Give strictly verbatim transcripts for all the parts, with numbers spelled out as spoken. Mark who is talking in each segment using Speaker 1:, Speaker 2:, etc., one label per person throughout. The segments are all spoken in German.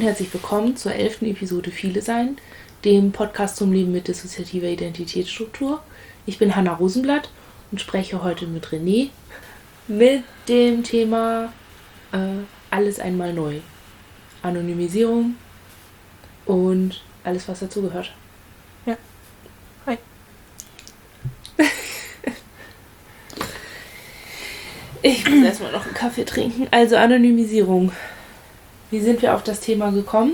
Speaker 1: und herzlich willkommen zur elften Episode Viele Sein, dem Podcast zum Leben mit dissoziativer Identitätsstruktur. Ich bin Hanna Rosenblatt und spreche heute mit René mit dem Thema äh, Alles einmal neu. Anonymisierung und alles, was dazugehört.
Speaker 2: Ja. Hi.
Speaker 1: Ich muss erstmal noch einen Kaffee trinken. Also Anonymisierung. Wie sind wir auf das Thema gekommen?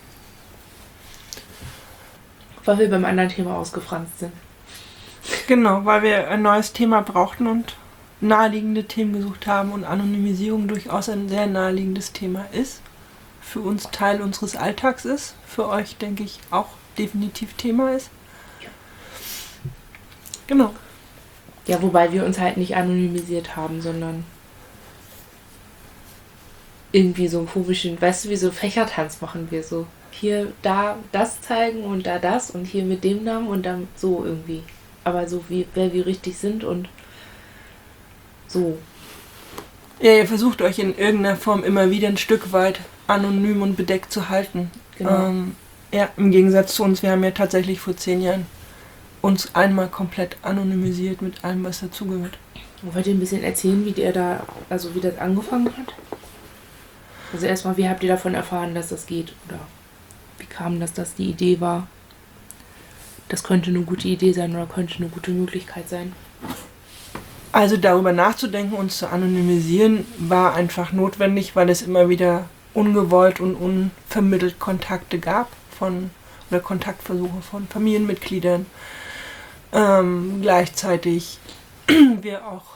Speaker 1: Weil wir beim anderen Thema ausgefranst sind.
Speaker 2: Genau, weil wir ein neues Thema brauchten und naheliegende Themen gesucht haben und Anonymisierung durchaus ein sehr naheliegendes Thema ist. Für uns Teil unseres Alltags ist. Für euch, denke ich, auch definitiv Thema ist.
Speaker 1: Ja.
Speaker 2: Genau.
Speaker 1: Ja, wobei wir uns halt nicht anonymisiert haben, sondern irgendwie so einen komischen, weißt du, wie so Fächertanz machen wir so. Hier, da das zeigen und da das und hier mit dem Namen und dann so irgendwie. Aber so wie, wer wir richtig sind und so.
Speaker 2: Ja, ihr versucht euch in irgendeiner Form immer wieder ein Stück weit anonym und bedeckt zu halten.
Speaker 1: Genau.
Speaker 2: Ähm, ja, im Gegensatz zu uns, wir haben ja tatsächlich vor zehn Jahren uns einmal komplett anonymisiert mit allem, was dazugehört.
Speaker 1: Wollt ihr ein bisschen erzählen, wie der da, also wie das angefangen hat? Also erstmal, wie habt ihr davon erfahren, dass das geht? Oder wie kam das, dass die Idee war? Das könnte eine gute Idee sein oder könnte eine gute Möglichkeit sein.
Speaker 2: Also darüber nachzudenken, uns zu anonymisieren, war einfach notwendig, weil es immer wieder ungewollt und unvermittelt Kontakte gab von oder Kontaktversuche von Familienmitgliedern. Ähm, gleichzeitig wir auch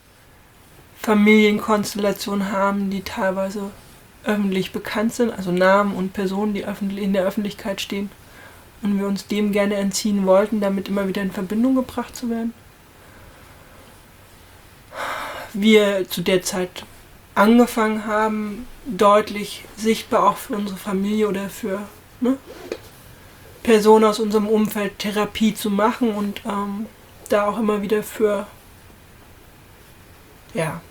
Speaker 2: Familienkonstellationen haben, die teilweise öffentlich bekannt sind, also Namen und Personen, die öffentlich in der Öffentlichkeit stehen. Und wir uns dem gerne entziehen wollten, damit immer wieder in Verbindung gebracht zu werden. Wir zu der Zeit angefangen haben, deutlich sichtbar auch für unsere Familie oder für ne, Personen aus unserem Umfeld Therapie zu machen und ähm, da auch immer wieder für ja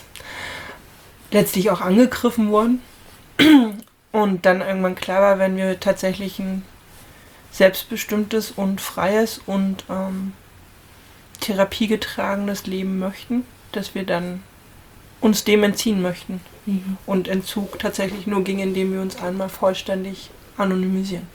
Speaker 2: letztlich auch angegriffen wurden. Und dann irgendwann klar war, wenn wir tatsächlich ein selbstbestimmtes und freies und ähm, therapiegetragenes Leben möchten, dass wir dann uns dem entziehen möchten.
Speaker 1: Mhm.
Speaker 2: Und Entzug tatsächlich nur ging, indem wir uns einmal vollständig anonymisieren.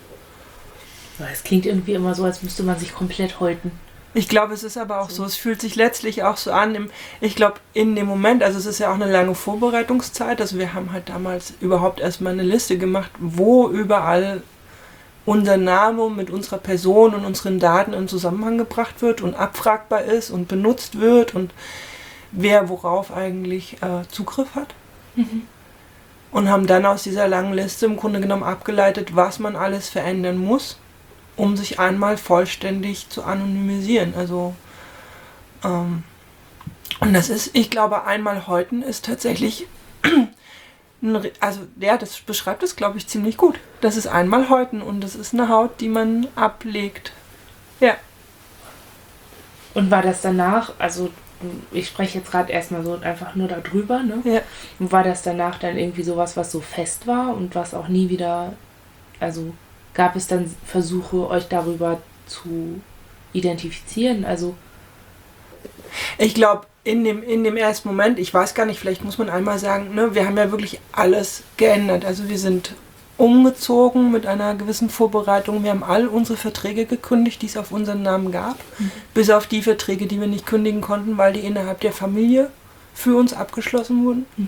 Speaker 1: Es klingt irgendwie immer so, als müsste man sich komplett häuten.
Speaker 2: Ich glaube, es ist aber auch so. so, es fühlt sich letztlich auch so an, im, ich glaube, in dem Moment, also es ist ja auch eine lange Vorbereitungszeit, also wir haben halt damals überhaupt erstmal eine Liste gemacht, wo überall unser Name mit unserer Person und unseren Daten in Zusammenhang gebracht wird und abfragbar ist und benutzt wird und wer worauf eigentlich äh, Zugriff hat.
Speaker 1: Mhm.
Speaker 2: Und haben dann aus dieser langen Liste im Grunde genommen abgeleitet, was man alles verändern muss, um sich einmal vollständig zu anonymisieren. Also, ähm, und das ist, ich glaube, einmal häuten ist tatsächlich, ein, also ja, das beschreibt es, glaube ich, ziemlich gut. Das ist einmal häuten und das ist eine Haut, die man ablegt. Ja.
Speaker 1: Und war das danach, also ich spreche jetzt gerade erstmal so einfach nur darüber, ne?
Speaker 2: Ja.
Speaker 1: Und war das danach dann irgendwie sowas, was so fest war und was auch nie wieder, also gab es dann Versuche, euch darüber zu identifizieren? Also
Speaker 2: ich glaube, in dem, in dem ersten Moment, ich weiß gar nicht, vielleicht muss man einmal sagen, ne, wir haben ja wirklich alles geändert. Also wir sind umgezogen mit einer gewissen Vorbereitung. Wir haben all unsere Verträge gekündigt, die es auf unseren Namen gab. Mhm. Bis auf die Verträge, die wir nicht kündigen konnten, weil die innerhalb der Familie für uns abgeschlossen wurden. Mhm.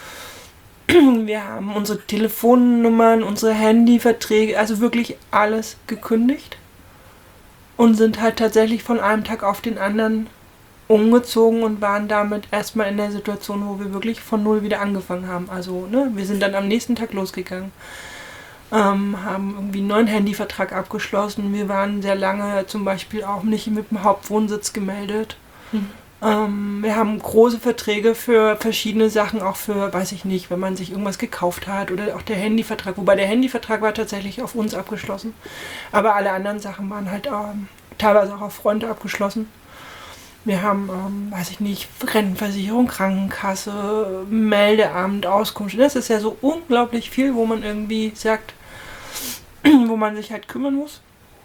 Speaker 2: Wir haben unsere Telefonnummern, unsere Handyverträge, also wirklich alles gekündigt. Und sind halt tatsächlich von einem Tag auf den anderen umgezogen und waren damit erstmal in der Situation, wo wir wirklich von Null wieder angefangen haben. Also, ne, wir sind dann am nächsten Tag losgegangen, ähm, haben irgendwie einen neuen Handyvertrag abgeschlossen. Wir waren sehr lange zum Beispiel auch nicht mit dem Hauptwohnsitz gemeldet. Mhm. Ähm, wir haben große Verträge für verschiedene Sachen, auch für, weiß ich nicht, wenn man sich irgendwas gekauft hat oder auch der Handyvertrag. Wobei der Handyvertrag war tatsächlich auf uns abgeschlossen. Aber alle anderen Sachen waren halt ähm, teilweise auch auf Freunde abgeschlossen. Wir haben, ähm, weiß ich nicht, Rentenversicherung, Krankenkasse, Meldeamt, Auskunft. Das ist ja so unglaublich viel, wo man irgendwie sagt, wo man sich halt kümmern muss.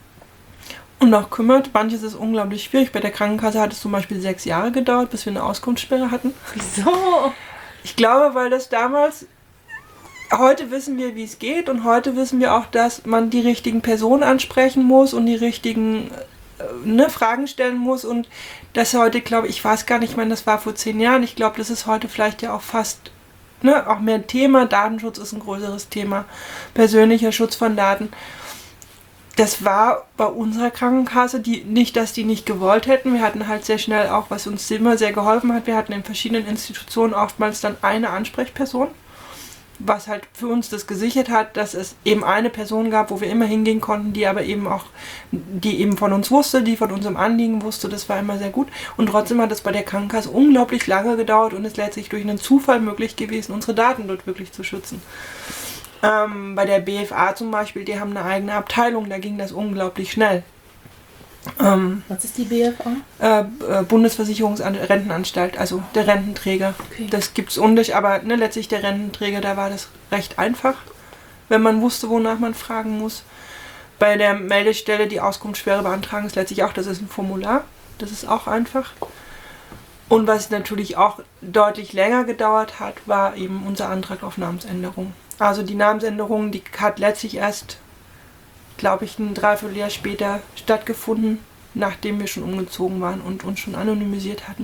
Speaker 2: Und auch kümmert. Manches ist unglaublich schwierig. Bei der Krankenkasse hat es zum Beispiel sechs Jahre gedauert, bis wir eine Auskunftssperre hatten.
Speaker 1: Wieso?
Speaker 2: Ich glaube, weil das damals... Heute wissen wir, wie es geht, und heute wissen wir auch, dass man die richtigen Personen ansprechen muss und die richtigen äh, ne, Fragen stellen muss. Und das heute, glaube ich, ich weiß gar nicht, wann das war vor zehn Jahren. Ich glaube, das ist heute vielleicht ja auch fast ne, auch mehr ein Thema. Datenschutz ist ein größeres Thema. Persönlicher Schutz von Daten. Das war bei unserer Krankenkasse, die nicht, dass die nicht gewollt hätten. Wir hatten halt sehr schnell auch, was uns immer sehr geholfen hat, wir hatten in verschiedenen Institutionen oftmals dann eine Ansprechperson, was halt für uns das gesichert hat, dass es eben eine Person gab, wo wir immer hingehen konnten, die aber eben auch, die eben von uns wusste, die von unserem Anliegen wusste. Das war immer sehr gut. Und trotzdem hat es bei der Krankenkasse unglaublich lange gedauert und ist letztlich durch einen Zufall möglich gewesen, unsere Daten dort wirklich zu schützen. Ähm, bei der B F A zum Beispiel, die haben eine eigene Abteilung, da ging das unglaublich schnell. Ähm,
Speaker 1: Was ist die B F A?
Speaker 2: Äh, äh, Bundesversicherungsrentenanstalt, also der Rententräger.
Speaker 1: Okay.
Speaker 2: Das gibt es undisch, aber ne, letztlich der Rententräger, da war das recht einfach, wenn man wusste, wonach man fragen muss. Bei der Meldestelle die Auskunftssperre beantragen ist letztlich auch, das ist ein Formular, das ist auch einfach. Und was natürlich auch deutlich länger gedauert hat, war eben unser Antrag auf Namensänderung. Also die Namensänderung, die hat letztlich erst, glaube ich, ein Dreivierteljahr später stattgefunden, nachdem wir schon umgezogen waren und uns schon anonymisiert hatten.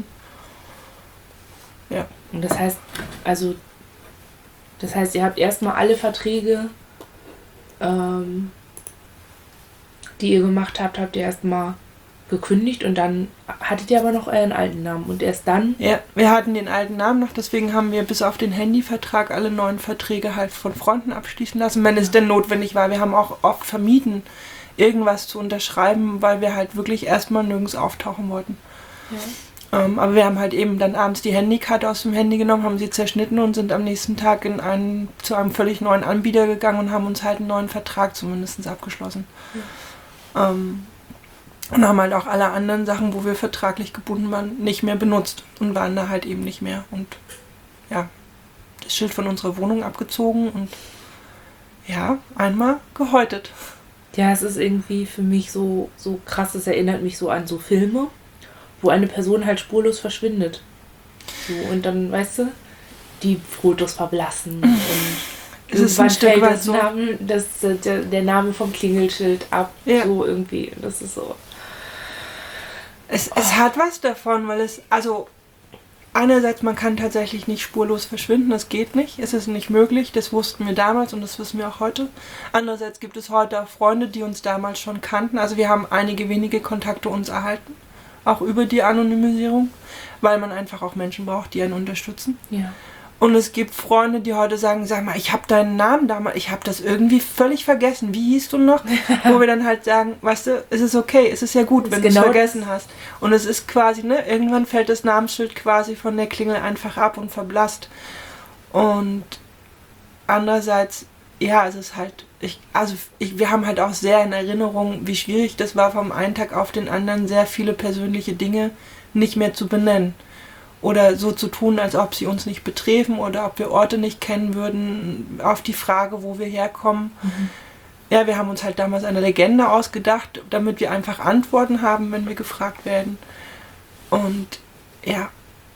Speaker 2: Ja.
Speaker 1: Und das heißt, also, das heißt, ihr habt erstmal alle Verträge, ähm, die ihr gemacht habt, habt ihr erstmal gekündigt und dann hattet ihr aber noch euren alten Namen und erst dann...
Speaker 2: Ja, wir hatten den alten Namen noch, deswegen haben wir bis auf den Handyvertrag alle neuen Verträge halt von Freunden abschließen lassen, wenn es denn notwendig war. Wir haben auch oft vermieden, irgendwas zu unterschreiben, weil wir halt wirklich erstmal nirgends auftauchen wollten. Ja. Ähm, aber wir haben halt eben dann abends die Handykarte aus dem Handy genommen, haben sie zerschnitten und sind am nächsten Tag in einen, zu einem völlig neuen Anbieter gegangen und haben uns halt einen neuen Vertrag zumindest abgeschlossen. Ja. Ähm, Und haben halt auch alle anderen Sachen, wo wir vertraglich gebunden waren, nicht mehr benutzt und waren da halt eben nicht mehr. Und ja, das Schild von unserer Wohnung abgezogen und ja, einmal gehäutet.
Speaker 1: Ja, es ist irgendwie für mich so, so krass, es erinnert mich so an so Filme, wo eine Person halt spurlos verschwindet. So, und dann, weißt du, die Fotos verblassen und
Speaker 2: es ist ein Stück weit
Speaker 1: das
Speaker 2: so.
Speaker 1: Name, das, der, der Name vom Klingelschild ab.
Speaker 2: Ja.
Speaker 1: So irgendwie, das ist so...
Speaker 2: Es, es hat was davon, weil es, also einerseits, man kann tatsächlich nicht spurlos verschwinden, das geht nicht, es ist nicht möglich, das wussten wir damals und das wissen wir auch heute. Andererseits gibt es heute auch Freunde, die uns damals schon kannten, also wir haben einige wenige Kontakte uns erhalten, auch über die Anonymisierung, weil man einfach auch Menschen braucht, die einen unterstützen.
Speaker 1: Ja.
Speaker 2: Und es gibt Freunde, die heute sagen, sag mal, ich habe deinen Namen damals, ich habe das irgendwie völlig vergessen. Wie hieß du noch? Wo wir dann halt sagen, weißt du, es ist okay, es ist ja gut, wenn du es
Speaker 1: genau
Speaker 2: vergessen hast. Und es ist quasi, ne, irgendwann fällt das Namensschild quasi von der Klingel einfach ab und verblasst. Und andererseits, ja, es ist halt, ich, also ich, wir haben halt auch sehr in Erinnerung, wie schwierig das war, vom einen Tag auf den anderen sehr viele persönliche Dinge nicht mehr zu benennen. Oder so zu tun, als ob sie uns nicht betreffen oder ob wir Orte nicht kennen würden, auf die Frage, wo wir herkommen. Mhm. Ja, wir haben uns halt damals eine Legende ausgedacht, damit wir einfach Antworten haben, wenn wir gefragt werden. Und ja.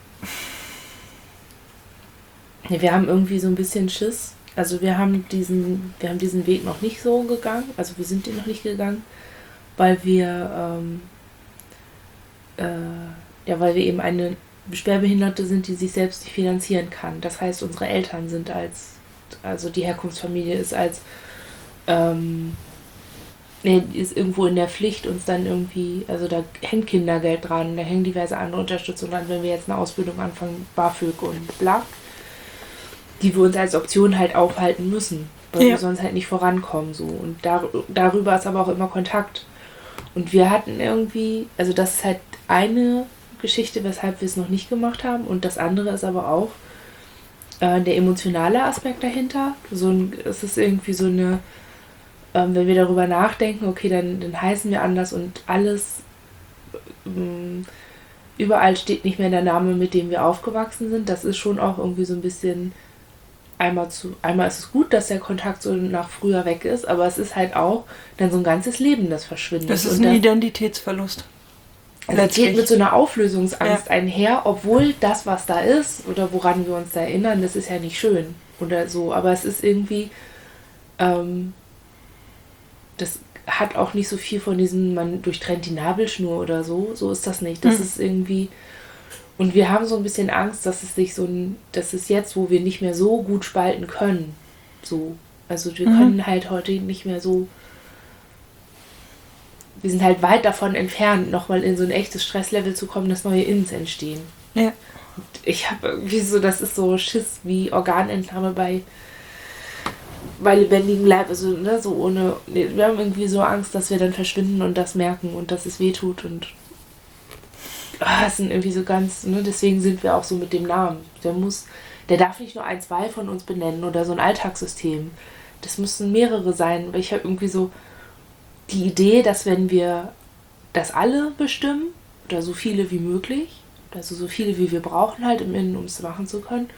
Speaker 1: Wir haben irgendwie so ein bisschen Schiss. Also wir haben diesen, wir haben diesen Weg noch nicht so gegangen. Also wir sind den noch nicht gegangen, weil wir, ähm, äh, ja, weil wir eben eine Schwerbehinderte sind, die sich selbst nicht finanzieren kann. Das heißt, unsere Eltern sind als, also die Herkunftsfamilie ist als, ähm, nee, ist irgendwo in der Pflicht, uns dann irgendwie, also da hängt Kindergeld dran, da hängen diverse andere Unterstützung dran, wenn wir jetzt eine Ausbildung anfangen, BAföG und bla, die wir uns als Option halt aufhalten müssen, weil ja. wir sonst halt nicht vorankommen, so. Und dar- darüber ist aber auch immer Kontakt. Und wir hatten irgendwie, also das ist halt eine Geschichte, weshalb wir es noch nicht gemacht haben. Und das andere ist aber auch äh, der emotionale Aspekt dahinter. So ein, es ist irgendwie so eine, ähm, wenn wir darüber nachdenken, okay, dann, dann heißen wir anders und alles ähm, überall steht nicht mehr der Name, mit dem wir aufgewachsen sind. Das ist schon auch irgendwie so ein bisschen, einmal zu, einmal ist es gut, dass der Kontakt so nach früher weg ist, aber es ist halt auch dann so ein ganzes Leben, das verschwindet.
Speaker 2: Das ist
Speaker 1: und
Speaker 2: ein
Speaker 1: das,
Speaker 2: Identitätsverlust.
Speaker 1: also es geht mit so einer Auflösungsangst
Speaker 2: Ja.
Speaker 1: einher, obwohl das, was da ist oder woran wir uns da erinnern, das ist ja nicht schön oder so, aber es ist irgendwie, ähm, das hat auch nicht so viel von diesem, man durchtrennt die Nabelschnur oder so, so ist das nicht. Das
Speaker 2: Mhm.
Speaker 1: ist irgendwie, und wir haben so ein bisschen Angst, dass es sich so ein, dass es jetzt, wo wir nicht mehr so gut spalten können, so, also wir
Speaker 2: Mhm.
Speaker 1: können halt heute nicht mehr so, wir sind halt weit davon entfernt, nochmal in so ein echtes Stresslevel zu kommen, dass neue Inns entstehen.
Speaker 2: Ja.
Speaker 1: Ich habe irgendwie so, das ist so Schiss wie Organentnahme bei, bei lebendigem Leib, also ne, so ohne, nee, wir haben irgendwie so Angst, dass wir dann verschwinden und das merken und dass es weh tut und ah, es sind irgendwie so ganz, ne, deswegen sind wir auch so mit dem Namen. Der muss, der darf nicht nur ein, zwei von uns benennen oder so ein Alltagssystem. Das müssen mehrere sein, weil ich habe irgendwie so die Idee, dass wenn wir das alle bestimmen, oder so viele wie möglich, also so viele wie wir brauchen halt im Innen, um es machen zu können,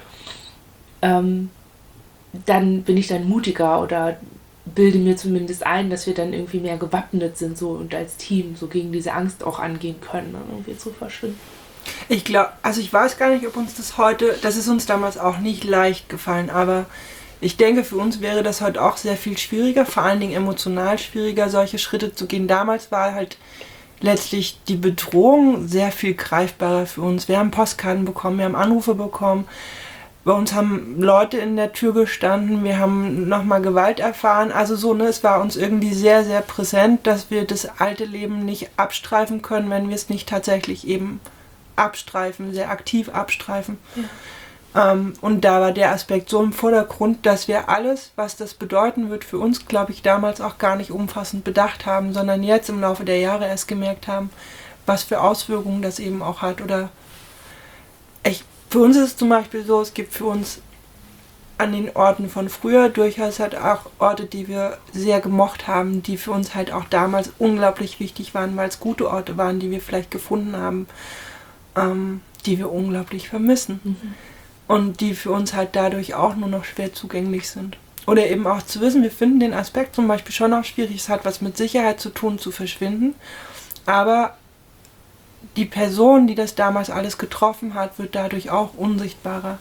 Speaker 1: ähm, dann bin ich dann mutiger oder bilde mir zumindest ein, dass wir dann irgendwie mehr gewappnet sind so und als Team so gegen diese Angst auch angehen können, dann irgendwie zu verschwinden.
Speaker 2: Ich glaube, also ich weiß gar nicht, ob uns das heute, das ist uns damals auch nicht leicht gefallen, aber ich denke, für uns wäre das heute auch sehr viel schwieriger, vor allen Dingen emotional schwieriger, solche Schritte zu gehen. Damals war halt letztlich die Bedrohung sehr viel greifbarer für uns. Wir haben Postkarten bekommen, wir haben Anrufe bekommen, bei uns haben Leute in der Tür gestanden, wir haben nochmal Gewalt erfahren. Also so, ne, es war uns irgendwie sehr, sehr präsent, dass wir das alte Leben nicht abstreifen können, wenn wir es nicht tatsächlich eben abstreifen, sehr aktiv abstreifen.
Speaker 1: Ja.
Speaker 2: Ähm, und da war der Aspekt so im Vordergrund, dass wir alles, was das bedeuten wird, für uns, glaube ich, damals auch gar nicht umfassend bedacht haben, sondern jetzt im Laufe der Jahre erst gemerkt haben, was für Auswirkungen das eben auch hat. Oder ich, für uns ist es zum Beispiel so, es gibt für uns an den Orten von früher durchaus halt auch Orte, die wir sehr gemocht haben, die für uns halt auch damals unglaublich wichtig waren, weil es gute Orte waren, die wir vielleicht gefunden haben, ähm, die wir unglaublich vermissen.
Speaker 1: Mhm.
Speaker 2: Und die für uns halt dadurch auch nur noch schwer zugänglich sind. Oder eben auch zu wissen, wir finden den Aspekt zum Beispiel schon auch schwierig, es hat was mit Sicherheit zu tun, zu verschwinden. Aber die Person, die das damals alles getroffen hat, wird dadurch auch unsichtbarer.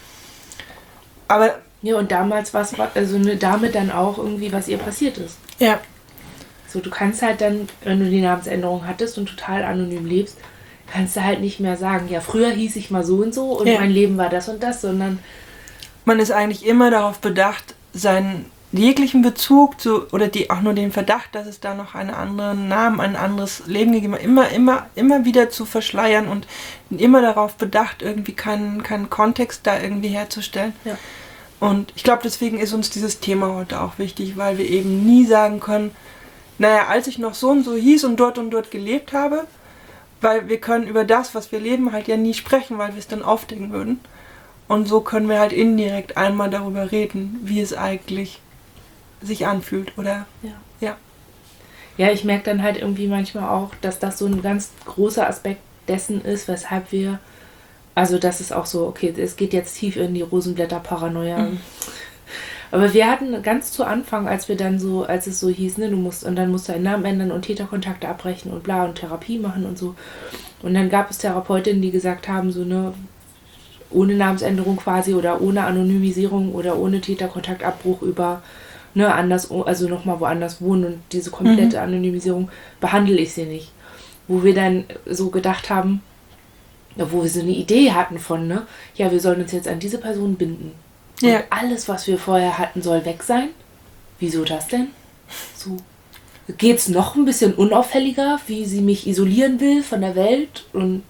Speaker 2: Aber
Speaker 1: Ja, und damals war es, also eine Dame dann auch irgendwie, was ihr passiert ist.
Speaker 2: ja,
Speaker 1: So, du kannst halt dann, wenn du die Namensänderung hattest und total anonym lebst, kannst du halt nicht mehr sagen, ja, früher hieß ich mal so und so und
Speaker 2: Ja.
Speaker 1: mein Leben war das und das, sondern
Speaker 2: man ist eigentlich immer darauf bedacht, seinen jeglichen Bezug zu, oder die auch nur den Verdacht, dass es da noch einen anderen Namen, ein anderes Leben gegeben hat, immer, immer, immer wieder zu verschleiern und immer darauf bedacht, irgendwie keinen, keinen Kontext da irgendwie herzustellen.
Speaker 1: Ja.
Speaker 2: Und ich glaube, deswegen ist uns dieses Thema heute auch wichtig, weil wir eben nie sagen können, naja, als ich noch so und so hieß und dort und dort gelebt habe, weil wir können über das, was wir leben, halt ja nie sprechen, weil wir es dann aufdecken würden. Und so können wir halt indirekt einmal darüber reden, wie es eigentlich sich anfühlt, oder?
Speaker 1: ja.
Speaker 2: Ja.
Speaker 1: Ja, ich merke dann halt irgendwie manchmal auch, dass das so ein ganz großer Aspekt dessen ist, weshalb wir, also das ist auch so, okay, es geht jetzt tief in die Rosenblätter-Paranoia.
Speaker 2: Mhm.
Speaker 1: Aber wir hatten ganz zu Anfang, als wir dann so, als es so hieß, ne, du musst, und dann musst du einen Namen ändern und Täterkontakte abbrechen und bla und Therapie machen und so. Und dann gab es Therapeutinnen, die gesagt haben, so, ne, ohne Namensänderung quasi oder ohne Anonymisierung oder ohne Täterkontaktabbruch über, ne, anders, also nochmal woanders wohnen und diese komplette Anonymisierung behandle ich sie nicht. Wo wir dann so gedacht haben, wo wir so eine Idee hatten von, ne, ja, wir sollen uns jetzt an diese Person binden. Und
Speaker 2: Ja.
Speaker 1: alles, was wir vorher hatten, soll weg sein. Wieso das denn? So. Geht's noch ein bisschen unauffälliger, wie sie mich isolieren will von der Welt und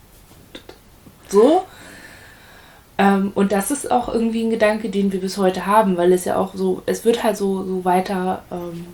Speaker 1: so. Ähm, und das ist auch irgendwie ein Gedanke, den wir bis heute haben, weil es ja auch so, es wird halt so, so weiter, ähm,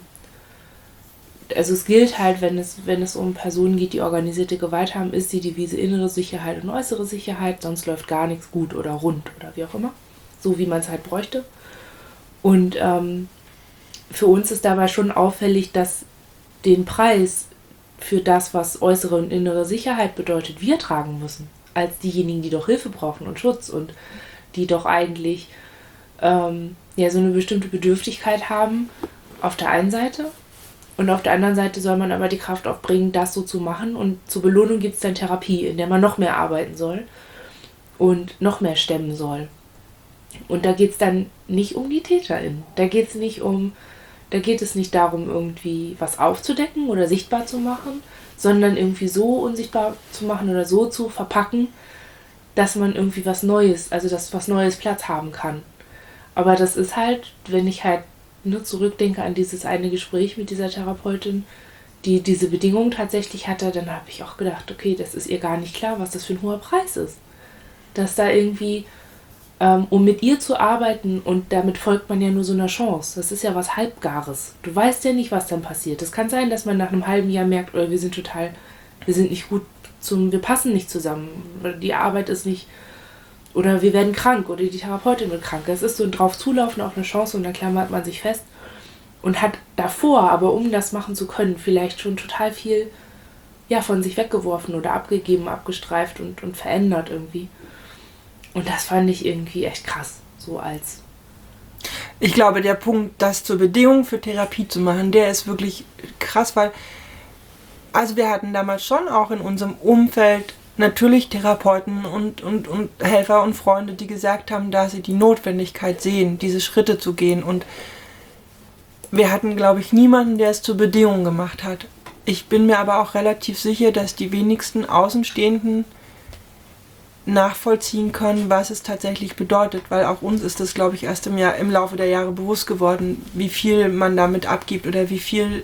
Speaker 1: also es gilt halt, wenn es, wenn es um Personen geht, die organisierte Gewalt haben, ist die Devise innere Sicherheit und äußere Sicherheit, sonst läuft gar nichts gut oder rund oder wie auch immer. So wie man es halt bräuchte. Und ähm, für uns ist dabei schon auffällig, dass den Preis für das, was äußere und innere Sicherheit bedeutet, wir tragen müssen. Als diejenigen, die doch Hilfe brauchen und Schutz und die doch eigentlich ähm, ja, so eine bestimmte Bedürftigkeit haben auf der einen Seite. Und auf der anderen Seite soll man aber die Kraft aufbringen, das so zu machen. Und zur Belohnung gibt es dann Therapie, in der man noch mehr arbeiten soll und noch mehr stemmen soll. Und da geht es dann nicht um die TäterInnen. Da geht es nicht um, da geht es nicht darum, irgendwie was aufzudecken oder sichtbar zu machen, sondern irgendwie so unsichtbar zu machen oder so zu verpacken, dass man irgendwie was Neues, also dass was Neues Platz haben kann. Aber das ist halt, wenn ich halt nur zurückdenke an dieses eine Gespräch mit dieser Therapeutin, die diese Bedingungen tatsächlich hatte, dann habe ich auch gedacht, okay, das ist ihr gar nicht klar, was das für ein hoher Preis ist. Dass da irgendwie, ähm, um mit ihr zu arbeiten, und damit folgt man ja nur so einer Chance, das ist ja was Halbgares. Du weißt ja nicht, was dann passiert. Es kann sein, dass man nach einem halben Jahr merkt, oh, wir sind total, wir sind nicht gut zum, wir passen nicht zusammen, die Arbeit ist nicht, oder wir werden krank oder die Therapeutin wird krank. Das ist so ein drauf zulaufen, auch eine Chance, und dann klammert man sich fest und hat davor, aber um das machen zu können, vielleicht schon total viel ja, von sich weggeworfen oder abgegeben, abgestreift und, und verändert irgendwie. Und das fand ich irgendwie echt krass, so als...
Speaker 2: Ich glaube, der Punkt, das zur Bedingung für Therapie zu machen, der ist wirklich krass, weil also wir hatten damals schon auch in unserem Umfeld natürlich Therapeuten und, und, und Helfer und Freunde, die gesagt haben, dass sie die Notwendigkeit sehen, diese Schritte zu gehen. Und wir hatten, glaube ich, niemanden, der es zur Bedingung gemacht hat. Ich bin mir aber auch relativ sicher, dass die wenigsten Außenstehenden nachvollziehen können, was es tatsächlich bedeutet, weil auch uns ist das, glaube ich, erst im, Jahr, im Laufe der Jahre bewusst geworden, wie viel man damit abgibt oder wie viel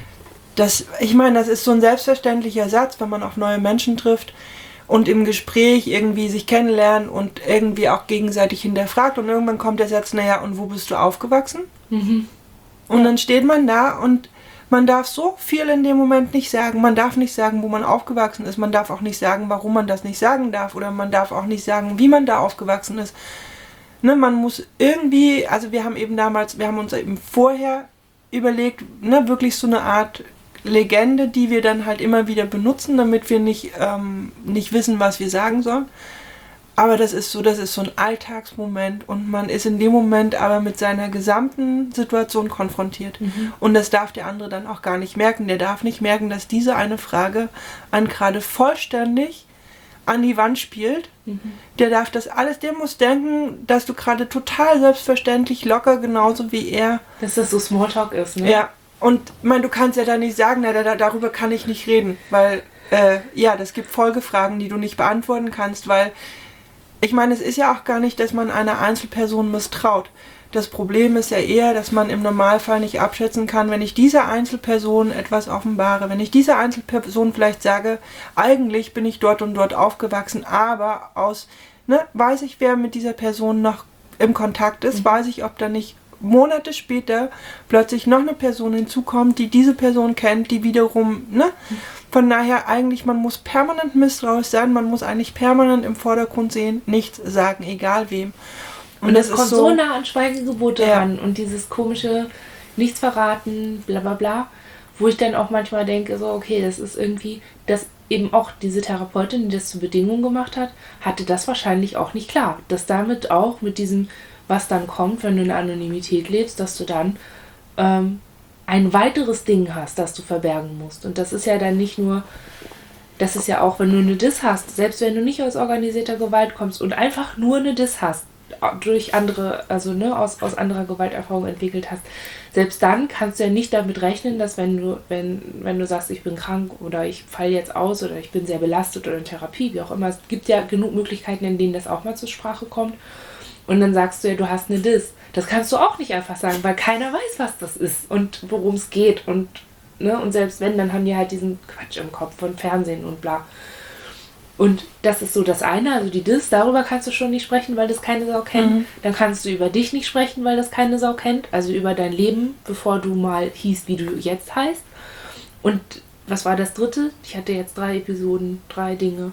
Speaker 2: das, ich meine, das ist so ein selbstverständlicher Satz, wenn man auf neue Menschen trifft und im Gespräch irgendwie sich kennenlernen und irgendwie auch gegenseitig hinterfragt und irgendwann kommt der Satz, naja, und wo bist du aufgewachsen? Mhm. Und dann steht man da und man darf so viel in dem Moment nicht sagen. Man darf nicht sagen, wo man aufgewachsen ist. Man darf auch nicht sagen, warum man das nicht sagen darf. Oder man darf auch nicht sagen, wie man da aufgewachsen ist. Ne, man muss irgendwie, also wir haben eben damals, wir haben uns eben vorher überlegt, ne, wirklich so eine Art Legende, die wir dann halt immer wieder benutzen, damit wir nicht, ähm, nicht wissen, was wir sagen sollen. Aber das ist so, das ist so ein Alltagsmoment und man ist in dem Moment aber mit seiner gesamten Situation konfrontiert. Mhm. Und das darf der andere dann auch gar nicht merken. Der darf nicht merken, dass diese eine Frage einen gerade vollständig an die Wand spielt. Mhm. Der darf das alles, der muss denken, dass du gerade total selbstverständlich, locker, genauso wie er.
Speaker 1: Dass das so Smalltalk ist, ne?
Speaker 2: Ja. Und ich meine, du kannst ja da nicht sagen, na, da, darüber kann ich nicht reden, weil, äh, ja, das gibt Folgefragen, die du nicht beantworten kannst, weil, ich meine, es ist ja auch gar nicht, dass man einer Einzelperson misstraut. Das Problem ist ja eher, dass man im Normalfall nicht abschätzen kann, wenn ich dieser Einzelperson etwas offenbare, wenn ich dieser Einzelperson vielleicht sage, eigentlich bin ich dort und dort aufgewachsen, aber aus, ne, weiß ich, wer mit dieser Person noch im Kontakt ist, mhm. weiß ich, ob da nicht Monate später plötzlich noch eine Person hinzukommt, die diese Person kennt, die wiederum, ne? Von daher eigentlich, man muss permanent misstrauisch sein, man muss eigentlich permanent im Vordergrund sehen, nichts sagen, egal wem.
Speaker 1: Und, und das, das kommt so, so nah an Schweigegebote ja. ran und dieses komische nichts verraten, bla bla bla, wo ich dann auch manchmal denke, so okay, das ist irgendwie, dass eben auch diese Therapeutin, die das zur Bedingung gemacht hat, hatte das wahrscheinlich auch nicht klar, dass damit auch mit diesem, was dann kommt, wenn du in Anonymität lebst, dass du dann ähm, ein weiteres Ding hast, das du verbergen musst. Und das ist ja dann nicht nur, das ist ja auch, wenn du eine Diss hast, selbst wenn du nicht aus organisierter Gewalt kommst und einfach nur eine Diss hast, durch andere, also ne, aus, aus anderer Gewalterfahrung entwickelt hast, selbst dann kannst du ja nicht damit rechnen, dass wenn du, wenn, wenn du sagst, ich bin krank oder ich falle jetzt aus oder ich bin sehr belastet oder in Therapie, wie auch immer, es gibt ja genug Möglichkeiten, in denen das auch mal zur Sprache kommt. Und dann sagst du ja, du hast eine Diss. Das kannst du auch nicht einfach sagen, weil keiner weiß, was das ist und worum es geht. Und, ne, und selbst wenn, dann haben die halt diesen Quatsch im Kopf von Fernsehen und bla. Und das ist so das eine, also die Diss, darüber kannst du schon nicht sprechen, weil das keine Sau kennt. Mhm. Dann kannst du über dich nicht sprechen, weil das keine Sau kennt. Also über dein Leben, bevor du mal hießt, wie du jetzt heißt. Und was war das dritte? Ich hatte jetzt drei Episoden, drei Dinge.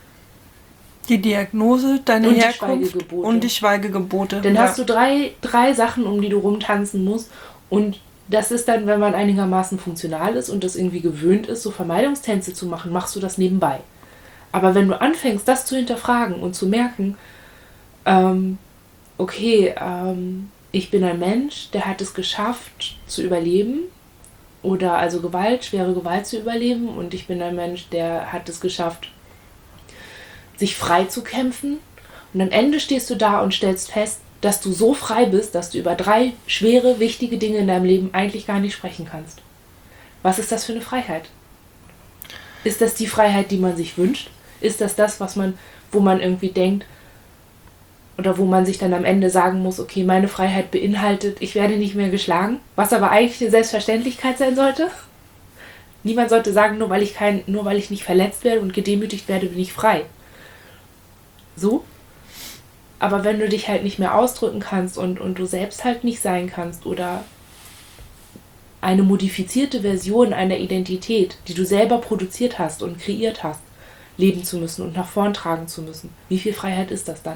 Speaker 2: Die Diagnose, deine
Speaker 1: und
Speaker 2: Herkunft
Speaker 1: die
Speaker 2: und die Schweigegebote.
Speaker 1: Dann
Speaker 2: ja.
Speaker 1: hast du drei, drei Sachen, um die du rumtanzen musst. Und das ist dann, wenn man einigermaßen funktional ist und das irgendwie gewöhnt ist, so Vermeidungstänze zu machen, machst du das nebenbei. Aber wenn du anfängst, das zu hinterfragen und zu merken, ähm, okay, ähm, ich bin ein Mensch, der hat es geschafft zu überleben, oder also Gewalt, schwere Gewalt zu überleben, und ich bin ein Mensch, der hat es geschafft, sich frei zu kämpfen, und am Ende stehst du da und stellst fest, dass du so frei bist, dass du über drei schwere, wichtige Dinge in deinem Leben eigentlich gar nicht sprechen kannst. Was ist das für eine Freiheit? Ist das die Freiheit, die man sich wünscht? Ist das das, was man, wo man irgendwie denkt, oder wo man sich dann am Ende sagen muss, okay, meine Freiheit beinhaltet, ich werde nicht mehr geschlagen, was aber eigentlich eine Selbstverständlichkeit sein sollte? Niemand sollte sagen, nur weil ich kein, nur weil ich nicht verletzt werde und gedemütigt werde, bin ich frei. So? Aber wenn du dich halt nicht mehr ausdrücken kannst und, und du selbst halt nicht sein kannst oder eine modifizierte Version einer Identität, die du selber produziert hast und kreiert hast, leben zu müssen und nach vorn tragen zu müssen, wie viel Freiheit ist das dann?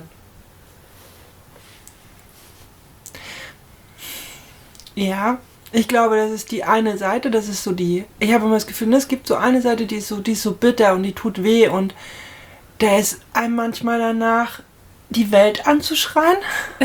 Speaker 2: Ja, ich glaube, das ist die eine Seite, das ist so die, ich habe immer das Gefühl, es gibt so eine Seite, die ist so, die ist so bitter und die tut weh und da ist einem manchmal danach, die Welt anzuschreien.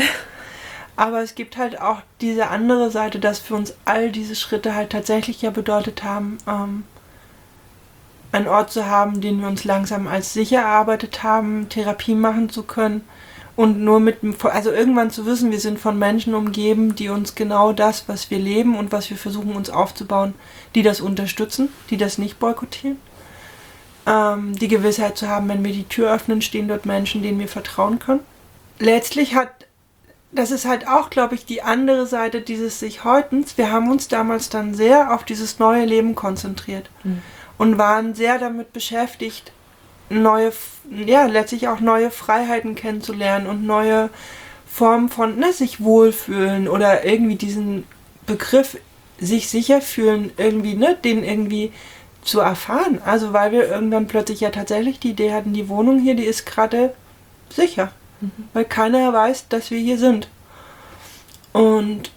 Speaker 2: Aber es gibt halt auch diese andere Seite, dass für uns all diese Schritte halt tatsächlich ja bedeutet haben, ähm, einen Ort zu haben, den wir uns langsam als sicher erarbeitet haben, Therapie machen zu können und nur mit, also irgendwann zu wissen, wir sind von Menschen umgeben, die uns genau das, was wir leben und was wir versuchen uns aufzubauen, die das unterstützen, die das nicht boykottieren. Ähm, die Gewissheit zu haben, wenn wir die Tür öffnen, stehen dort Menschen, denen wir vertrauen können. Letztlich hat, das ist halt auch, glaube ich, die andere Seite dieses sich Häutens. Wir haben uns damals dann sehr auf dieses neue Leben konzentriert mhm. und waren sehr damit beschäftigt, neue, ja, letztlich auch neue Freiheiten kennenzulernen und neue Formen von, ne, sich wohlfühlen oder irgendwie diesen Begriff sich sicher fühlen, irgendwie, ne, den irgendwie zu erfahren. Also weil wir irgendwann plötzlich ja tatsächlich die Idee hatten, die Wohnung hier, die ist gerade sicher. Mhm. Weil keiner weiß, dass wir hier sind. Und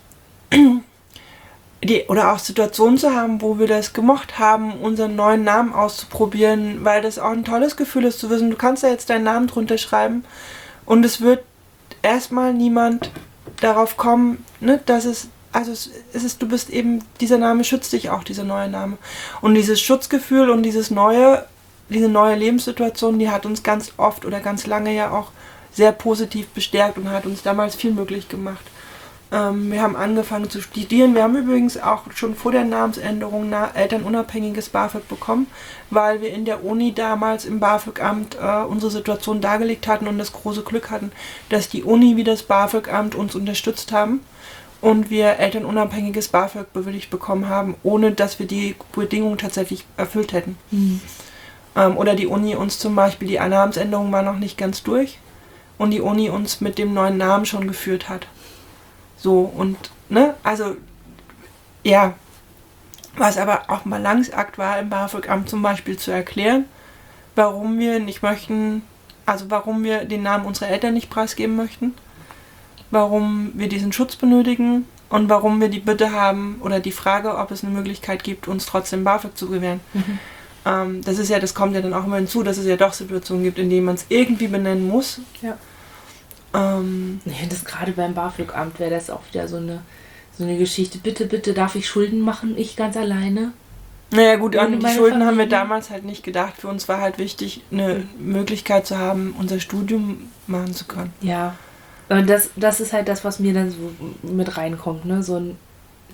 Speaker 2: die, oder auch Situationen zu haben, wo wir das gemocht haben, unseren neuen Namen auszuprobieren, weil das auch ein tolles Gefühl ist, zu wissen, du kannst da jetzt deinen Namen drunter schreiben und es wird erstmal niemand darauf kommen, ne, dass es Also es ist, du bist eben, dieser Name schützt dich auch, dieser neue Name. Und dieses Schutzgefühl und dieses neue, diese neue Lebenssituation, die hat uns ganz oft oder ganz lange ja auch sehr positiv bestärkt und hat uns damals viel möglich gemacht. Ähm, wir haben angefangen zu studieren. Wir haben übrigens auch schon vor der Namensänderung na, elternunabhängiges BAföG bekommen, weil wir in der Uni damals im BAföG-Amt äh, unsere Situation dargelegt hatten und das große Glück hatten, dass die Uni wie das BAföG-Amt uns unterstützt haben. Und wir elternunabhängiges BAföG bewilligt bekommen haben, ohne dass wir die Bedingungen tatsächlich erfüllt hätten. Mhm. Ähm, oder die Uni uns zum Beispiel, die Namensänderung war noch nicht ganz durch und die Uni uns mit dem neuen Namen schon geführt hat. So, und, ne, also, ja, was aber auch ein Balanceakt war, im BAföG-Amt zum Beispiel zu erklären, warum wir nicht möchten, also warum wir den Namen unserer Eltern nicht preisgeben möchten, warum wir diesen Schutz benötigen und warum wir die Bitte haben oder die Frage, ob es eine Möglichkeit gibt, uns trotzdem BAföG zu gewähren. Mhm. Ähm, das ist ja, das kommt ja dann auch immer hinzu, dass es ja doch Situationen gibt, in denen man es irgendwie benennen muss.
Speaker 1: Ja. Ähm, ich finde das gerade beim BAföG-Amt wäre das auch wieder so eine, so eine Geschichte. Bitte, bitte, darf ich Schulden machen? Ich ganz alleine?
Speaker 2: Naja gut, an die Schulden Familie haben wir damals halt nicht gedacht. Für uns war halt wichtig, eine mhm. Möglichkeit zu haben, unser Studium machen zu können.
Speaker 1: Ja. Und das, das ist halt das, was mir dann so mit reinkommt, ne? So ein,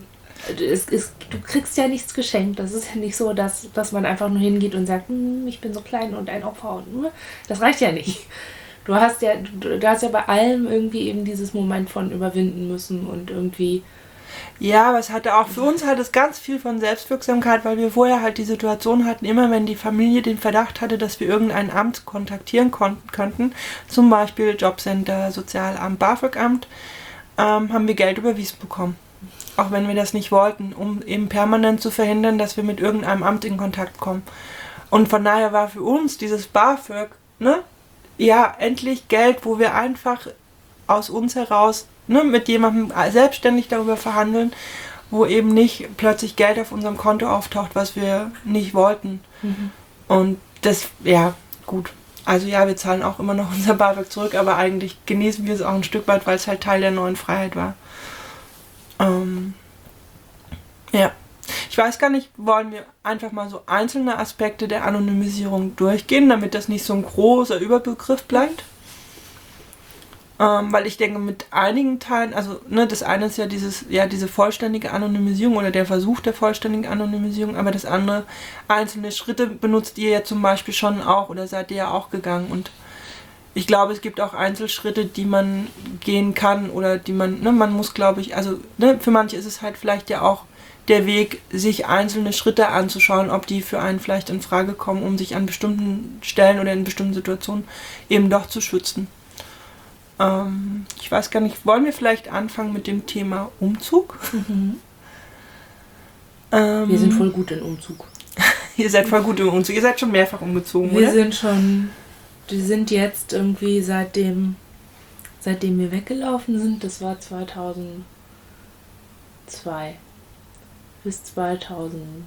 Speaker 1: es ist, du kriegst ja nichts geschenkt. Das ist ja nicht so, dass, dass man einfach nur hingeht und sagt, hm, ich bin so klein und ein Opfer. Und, das reicht ja nicht. Du hast ja, du, du hast ja bei allem irgendwie eben dieses Moment von überwinden müssen und irgendwie.
Speaker 2: Ja, aber es hatte auch für uns halt es ganz viel von Selbstwirksamkeit, weil wir vorher halt die Situation hatten, immer wenn die Familie den Verdacht hatte, dass wir irgendein Amt kontaktieren konnten, könnten, zum Beispiel Jobcenter, Sozialamt, BAföG-Amt, ähm, haben wir Geld überwiesen bekommen. Auch wenn wir das nicht wollten, um eben permanent zu verhindern, dass wir mit irgendeinem Amt in Kontakt kommen. Und von daher war für uns dieses BAföG, ne, ja, endlich Geld, wo wir einfach aus uns heraus, ne, mit jemandem selbstständig darüber verhandeln wo eben nicht plötzlich Geld auf unserem Konto auftaucht, was wir nicht wollten. Mhm. Und das, ja, gut. Also ja, wir zahlen auch immer noch unser BAföG zurück, aber eigentlich genießen wir es auch ein Stück weit, weil es halt Teil der neuen Freiheit war. Ähm, ja. Ich weiß gar nicht, wollen wir einfach mal so einzelne Aspekte der Anonymisierung durchgehen, damit das nicht so ein großer Überbegriff bleibt? Ähm, weil ich denke, mit einigen Teilen, also ne, das eine ist ja dieses, ja diese vollständige Anonymisierung oder der Versuch der vollständigen Anonymisierung, aber das andere, einzelne Schritte benutzt ihr ja zum Beispiel schon auch oder seid ihr ja auch gegangen. Und ich glaube, es gibt auch Einzelschritte, die man gehen kann oder die man, ne, man muss, glaube ich, also ne, für manche ist es halt vielleicht ja auch der Weg, sich einzelne Schritte anzuschauen, ob die für einen vielleicht in Frage kommen, um sich an bestimmten Stellen oder in bestimmten Situationen eben doch zu schützen. Ähm, ich weiß gar nicht, wollen wir vielleicht anfangen mit dem Thema Umzug?
Speaker 1: Mhm.
Speaker 2: Ähm,
Speaker 1: wir sind voll gut im Umzug.
Speaker 2: Ihr seid voll gut im Umzug. Ihr seid schon mehrfach umgezogen,
Speaker 1: wir
Speaker 2: oder?
Speaker 1: Wir sind schon, wir sind jetzt irgendwie seitdem, seitdem wir weggelaufen sind, das war zweitausendzwei bis zweitausenddreizehn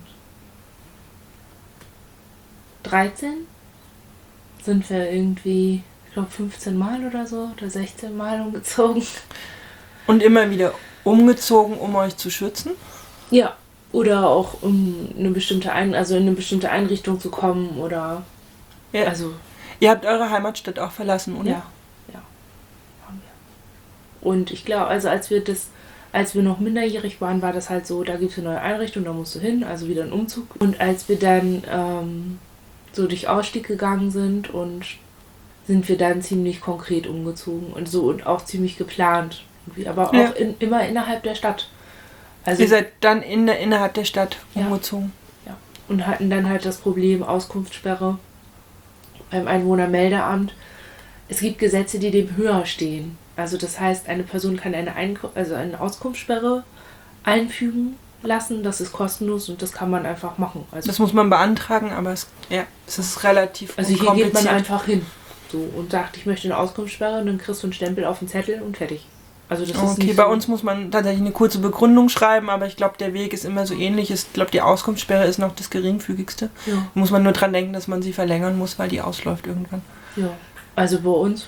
Speaker 1: sind wir irgendwie, ich glaube fünfzehn Mal oder so, oder sechzehn Mal umgezogen.
Speaker 2: Und immer wieder umgezogen, um euch zu schützen?
Speaker 1: Ja, oder auch um eine bestimmte Ein- also in eine bestimmte Einrichtung zu kommen oder
Speaker 2: ja.
Speaker 1: Also
Speaker 2: ihr habt eure Heimatstadt auch verlassen, oder?
Speaker 1: Ja, ja, haben wir. Und ich glaube, also als wir das, als wir noch minderjährig waren, war das halt so, da gibt es eine neue Einrichtung, da musst du hin, also wieder ein Umzug. Und als wir dann ähm, so durch Ausstieg gegangen sind und sind wir dann ziemlich konkret umgezogen und so und auch ziemlich geplant. Aber auch
Speaker 2: ja.
Speaker 1: in, immer innerhalb der Stadt. Also,
Speaker 2: ihr seid dann in der, innerhalb der Stadt
Speaker 1: ja,
Speaker 2: umgezogen?
Speaker 1: Ja. Und hatten dann halt das Problem Auskunftssperre beim Einwohnermeldeamt. Es gibt Gesetze, die dem höher stehen. Also das heißt, eine Person kann eine, Eink- also eine Auskunftssperre einfügen lassen. Das ist kostenlos und das kann man einfach machen. Also
Speaker 2: das muss man beantragen, aber es, ja, es ist relativ
Speaker 1: Also hier geht man einfach hin. So, und sagt, ich möchte eine Auskunftssperre und dann kriegst du einen Stempel auf den Zettel und fertig. Also das
Speaker 2: okay,
Speaker 1: ist nicht
Speaker 2: bei
Speaker 1: so
Speaker 2: uns muss man tatsächlich eine kurze Begründung schreiben, aber ich glaube, der Weg ist immer so ähnlich. Ich glaube, die Auskunftssperre ist noch das geringfügigste.
Speaker 1: Ja.
Speaker 2: Da muss man nur dran denken, dass man sie verlängern muss, weil die ausläuft irgendwann.
Speaker 1: Ja, also bei uns.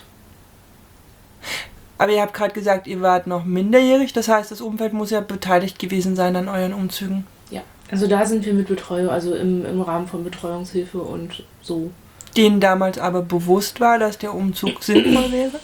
Speaker 2: Aber ihr habt gerade gesagt, ihr wart noch minderjährig, das heißt, das Umfeld muss ja beteiligt gewesen sein an euren Umzügen.
Speaker 1: Ja, also da sind wir mit Betreuung, also im, im Rahmen von Betreuungshilfe und so.
Speaker 2: Denen damals aber bewusst war, dass der Umzug sinnvoll wäre?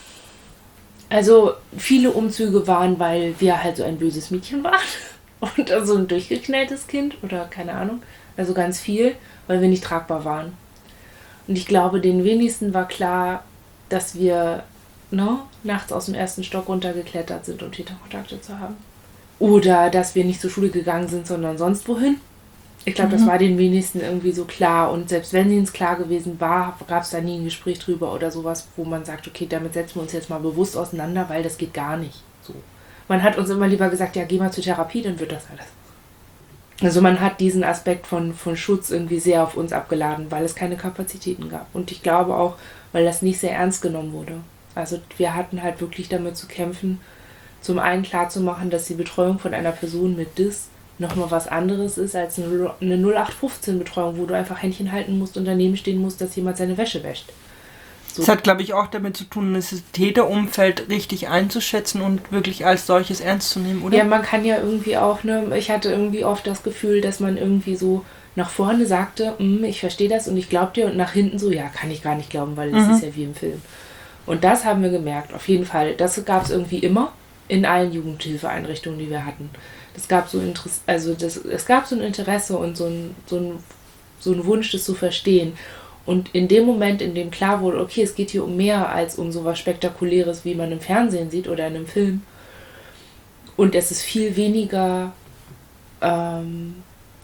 Speaker 1: Also viele Umzüge waren, weil wir halt so ein böses Mädchen waren und so ein durchgeknalltes Kind oder keine Ahnung. Also ganz viel, weil wir nicht tragbar waren. Und ich glaube, den wenigsten war klar, dass wir ne, nachts aus dem ersten Stock runtergeklettert sind, um Täterkontakte zu haben. Oder dass wir nicht zur Schule gegangen sind, sondern sonst wohin. Ich glaube, mhm. das war den wenigsten irgendwie so klar. Und selbst wenn ihnen es klar gewesen war, gab es da nie ein Gespräch drüber oder sowas, wo man sagt, okay, damit setzen wir uns jetzt mal bewusst auseinander, weil das geht gar nicht. So. Man hat uns immer lieber gesagt, ja, geh mal zur Therapie, dann wird das alles. Also man hat diesen Aspekt von, von Schutz irgendwie sehr auf uns abgeladen, weil es keine Kapazitäten gab. Und ich glaube auch, weil das nicht sehr ernst genommen wurde. Also wir hatten halt wirklich damit zu kämpfen, zum einen klarzumachen, dass die Betreuung von einer Person mit D I S nochmal was anderes ist als eine null acht fünfzehn Betreuung, wo du einfach Händchen halten musst und daneben stehen musst, dass jemand seine Wäsche wäscht. So.
Speaker 2: Das hat, glaube ich, auch damit zu tun, das Täterumfeld richtig einzuschätzen und wirklich als solches ernst zu nehmen, oder?
Speaker 1: Ja, man kann ja irgendwie auch, ne, ich hatte irgendwie oft das Gefühl, dass man irgendwie so nach vorne sagte, ich verstehe das und ich glaube dir, und nach hinten so, ja, kann ich gar nicht glauben, weil das mhm. ist ja wie im Film. Und das haben wir gemerkt, auf jeden Fall. Das gab es irgendwie immer in allen Jugendhilfeeinrichtungen, die wir hatten. Das gab so Interesse, also das, es gab so ein Interesse und so ein, so ein, so ein Wunsch, das zu verstehen. Und in dem Moment, in dem klar wurde, okay, es geht hier um mehr als um so was Spektakuläres, wie man im Fernsehen sieht oder in einem Film. Und es ist viel weniger, ähm,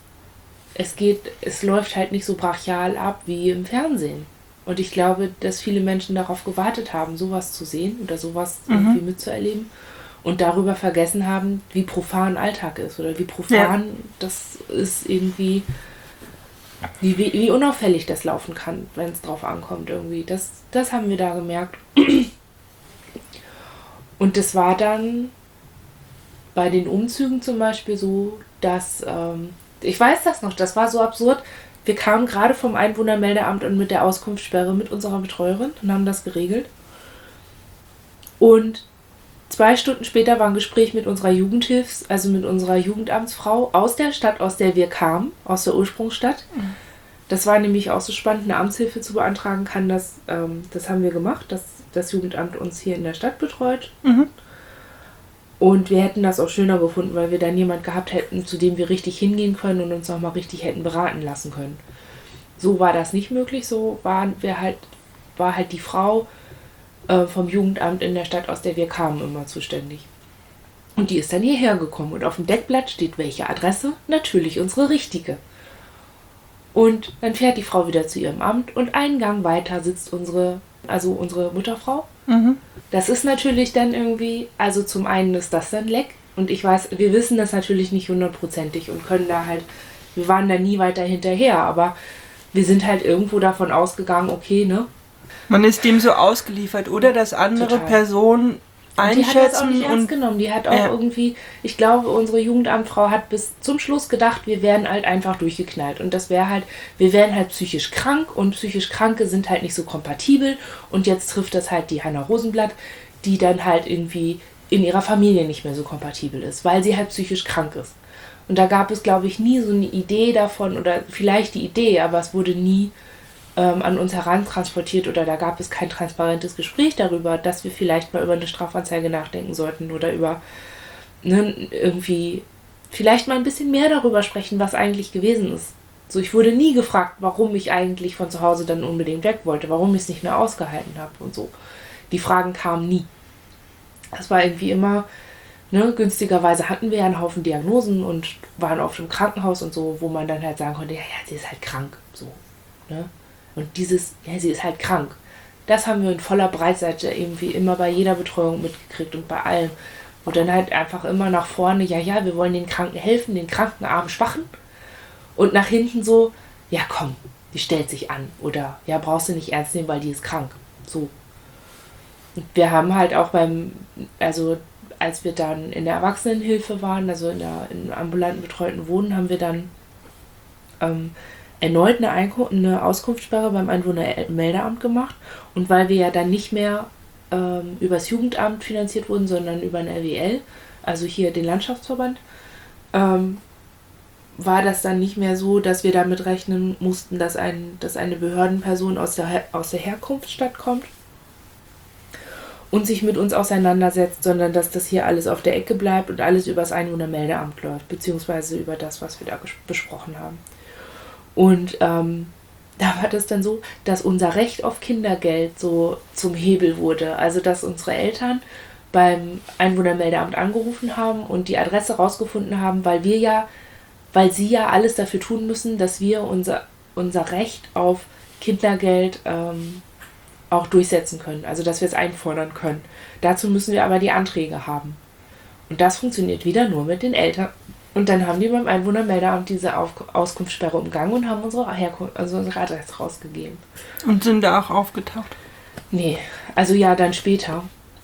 Speaker 1: es geht, es läuft halt nicht so brachial ab wie im Fernsehen. Und ich glaube, dass viele Menschen darauf gewartet haben, sowas zu sehen oder sowas mhm. irgendwie mitzuerleben. Und darüber vergessen haben, wie profan Alltag ist oder wie profan ja. das ist irgendwie, wie, wie, wie unauffällig das laufen kann, wenn es drauf ankommt irgendwie. Das, das haben wir da gemerkt. Und das war dann bei den Umzügen zum Beispiel so, dass, ähm, ich weiß das noch, das war so absurd. Wir kamen gerade vom Einwohnermeldeamt und mit der Auskunftssperre mit unserer Betreuerin und haben das geregelt. Und zwei Stunden später war ein Gespräch mit unserer Jugendhilfs-, also mit unserer Jugendamtsfrau aus der Stadt, aus der wir kamen, aus der Ursprungsstadt. Mhm. Das war nämlich auch so spannend, eine Amtshilfe zu beantragen kann. Das, ähm, das haben wir gemacht, dass das Jugendamt uns hier in der Stadt betreut. Mhm. Und wir hätten das auch schöner gefunden, weil wir dann jemand gehabt hätten, zu dem wir richtig hingehen können und uns nochmal richtig hätten beraten lassen können. So war das nicht möglich, so waren wir halt, war halt die Frau äh, vom Jugendamt in der Stadt, aus der wir kamen, immer zuständig. Und die ist dann hierher gekommen und auf dem Deckblatt steht welche Adresse? Natürlich unsere richtige. Und dann fährt die Frau wieder zu ihrem Amt und einen Gang weiter sitzt unsere, also unsere Mutterfrau. Mhm. Das ist natürlich dann irgendwie, also zum einen ist das dann leck und ich weiß, wir wissen das natürlich nicht hundertprozentig und können da halt, wir waren da nie weiter hinterher, aber wir sind halt irgendwo davon ausgegangen, okay, ne?
Speaker 2: Man ist dem so ausgeliefert, oder? Dass andere Total. Personen einschätzen.
Speaker 1: Die hat das auch nicht ernst genommen. Die hat auch ja. irgendwie, ich glaube, unsere Jugendamtfrau hat bis zum Schluss gedacht, wir wären halt einfach durchgeknallt. Und das wäre halt, wir wären halt psychisch krank und psychisch Kranke sind halt nicht so kompatibel. Und jetzt trifft das halt die Hanna Rosenblatt, die dann halt irgendwie in ihrer Familie nicht mehr so kompatibel ist, weil sie halt psychisch krank ist. Und da gab es, glaube ich, nie so eine Idee davon, oder vielleicht die Idee, aber es wurde nie ähm, an uns herantransportiert oder da gab es kein transparentes Gespräch darüber, dass wir vielleicht mal über eine Strafanzeige nachdenken sollten oder über ne, irgendwie vielleicht mal ein bisschen mehr darüber sprechen, was eigentlich gewesen ist. So, ich wurde nie gefragt, warum ich eigentlich von zu Hause dann unbedingt weg wollte, warum ich es nicht mehr ausgehalten habe und so. Die Fragen kamen nie. Das war irgendwie immer, ne, günstigerweise hatten wir ja einen Haufen Diagnosen und waren oft im Krankenhaus und so, wo man dann halt sagen konnte, ja, ja, sie ist halt krank, so, ne. Und dieses, ja, sie ist halt krank, das haben wir in voller Breitseite irgendwie immer bei jeder Betreuung mitgekriegt und bei allem. Und dann halt einfach immer nach vorne, ja, ja, wir wollen den Kranken helfen, den Kranken, Armen, Schwachen. Und nach hinten so, ja komm, die stellt sich an. Oder, ja, brauchst du nicht ernst nehmen, weil die ist krank. So. Und wir haben halt auch beim, also als wir dann in der Erwachsenenhilfe waren, also in der in ambulanten betreuten Wohnen, haben wir dann ähm, erneut eine, Einko- eine Auskunftssperre beim Einwohnermeldeamt gemacht. Und weil wir ja dann nicht mehr ähm, übers Jugendamt finanziert wurden, sondern über ein R W L, also hier den Landschaftsverband, ähm, war das dann nicht mehr so, dass wir damit rechnen mussten, dass, ein, dass eine Behördenperson aus der, aus der Herkunftsstadt kommt und sich mit uns auseinandersetzt, sondern dass das hier alles auf der Ecke bleibt und alles über das Einwohnermeldeamt läuft, beziehungsweise über das, was wir da ges- besprochen haben. Und ähm, da war das dann so, dass unser Recht auf Kindergeld so zum Hebel wurde. Also, dass unsere Eltern beim Einwohnermeldeamt angerufen haben und die Adresse rausgefunden haben, weil wir ja, weil sie ja alles dafür tun müssen, dass wir unser, unser Recht auf Kindergeld ähm, auch durchsetzen können. Also, dass wir es einfordern können. Dazu müssen wir aber die Anträge haben. Und das funktioniert wieder nur mit den Eltern. Und dann haben die beim Einwohnermeldeamt diese Auf- Auskunftssperre umgangen und haben unsere, Herkunft, also unsere Adresse rausgegeben.
Speaker 2: Und sind da auch aufgetaucht?
Speaker 1: Nee, also ja, dann später.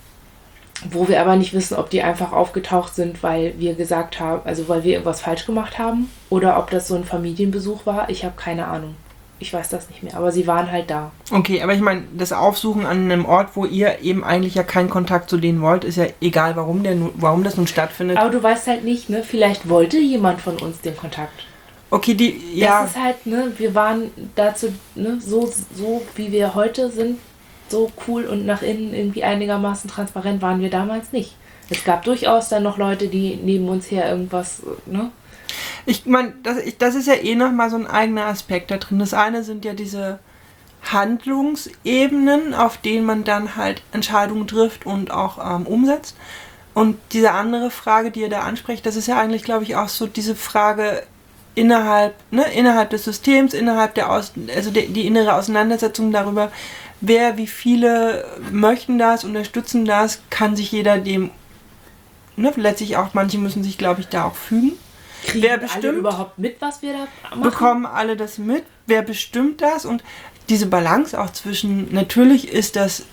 Speaker 1: Wo wir aber nicht wissen, ob die einfach aufgetaucht sind, weil wir gesagt haben, also weil wir irgendwas falsch gemacht haben oder ob das so ein Familienbesuch war. Ich habe keine Ahnung. Ich weiß das nicht mehr, aber sie waren halt da.
Speaker 2: Okay, aber ich meine, das Aufsuchen an einem Ort, wo ihr eben eigentlich ja keinen Kontakt zu denen wollt, ist ja egal, warum, der nun, warum das nun stattfindet.
Speaker 1: Aber du weißt halt nicht, ne? Vielleicht wollte jemand von uns den Kontakt.
Speaker 2: Okay, die, ja.
Speaker 1: Das ist halt, ne? Wir waren dazu, ne? So, so wie wir heute sind, so cool und nach innen irgendwie einigermaßen transparent waren wir damals nicht. Es gab durchaus dann noch Leute, die neben uns her irgendwas, ne?
Speaker 2: Ich meine, das, das ist ja eh nochmal so ein eigener Aspekt da drin. Das eine sind ja diese Handlungsebenen, auf denen man dann halt Entscheidungen trifft und auch ähm, umsetzt. Und diese andere Frage, die ihr da ansprecht, das ist ja eigentlich, glaube ich, auch so diese Frage innerhalb, ne, innerhalb des Systems, innerhalb der, Aus- also die, die innere Auseinandersetzung darüber, wer, wie viele möchten das, unterstützen das, kann sich jeder dem, ne, letztlich auch, manche müssen sich, glaube ich, da auch fügen.
Speaker 1: Kriegen
Speaker 2: wer bestimmt,
Speaker 1: alle überhaupt mit, was wir da machen?
Speaker 2: Bekommen alle das mit? Wer bestimmt das? Und diese Balance auch zwischen, natürlich ist das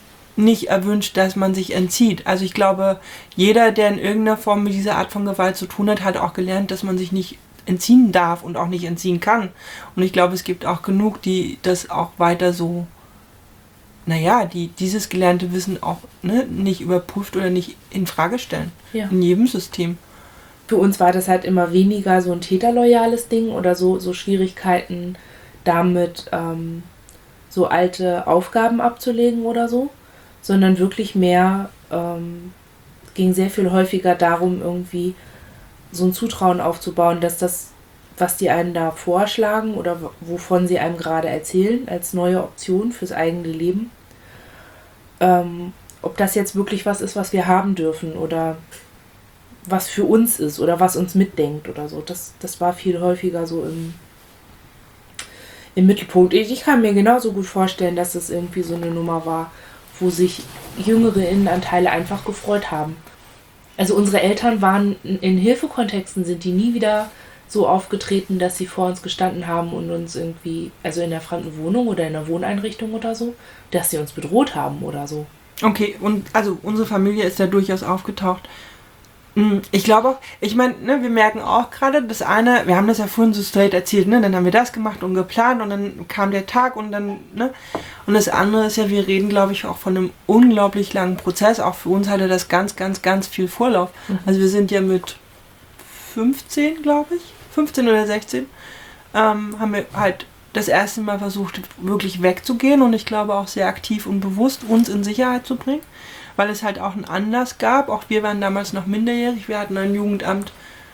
Speaker 2: nicht erwünscht, dass man sich entzieht. Also ich glaube, jeder, der in irgendeiner Form mit dieser Art von Gewalt zu tun hat, hat auch gelernt, dass man sich nicht entziehen darf und auch nicht entziehen kann. Und ich glaube, es gibt auch genug, die das auch weiter so, naja, die dieses gelernte Wissen auch ne, nicht überprüft oder nicht in Frage stellen.
Speaker 1: Ja.
Speaker 2: In jedem System.
Speaker 1: Für uns war das halt immer weniger so ein täterloyales Ding oder so, so Schwierigkeiten damit, ähm, so alte Aufgaben abzulegen oder so, sondern wirklich mehr, ähm, ging sehr viel häufiger darum, irgendwie so ein Zutrauen aufzubauen, dass das, was die einem da vorschlagen oder wovon sie einem gerade erzählen, als neue Option fürs eigene Leben, ähm, ob das jetzt wirklich was ist, was wir haben dürfen oder was für uns ist oder was uns mitdenkt oder so. Das, das war viel häufiger so im, im Mittelpunkt. Ich kann mir genauso gut vorstellen, dass es irgendwie so eine Nummer war, wo sich jüngere Innenanteile einfach gefreut haben. Also unsere Eltern waren in Hilfekontexten, sind die nie wieder so aufgetreten, dass sie vor uns gestanden haben und uns irgendwie, also in der fremden Wohnung oder in der Wohneinrichtung oder so, dass sie uns bedroht haben oder so.
Speaker 2: Okay, und also unsere Familie ist da durchaus aufgetaucht. Ich glaube auch, ich meine, ne, wir merken auch gerade, das eine, wir haben das ja vorhin so straight erzählt, ne, dann haben wir das gemacht und geplant und dann kam der Tag und dann, ne, und das andere ist ja, wir reden, glaube ich, auch von einem unglaublich langen Prozess, auch für uns hatte das ganz, ganz, ganz viel Vorlauf. Mhm. Also wir sind ja mit fünfzehn, glaube ich, fünfzehn oder sechzehn, ähm, haben wir halt das erste Mal versucht, wirklich wegzugehen und ich glaube auch sehr aktiv und bewusst uns in Sicherheit zu bringen. Weil es halt auch einen Anlass gab. Auch wir waren damals noch minderjährig. Wir hatten ein Jugendamt,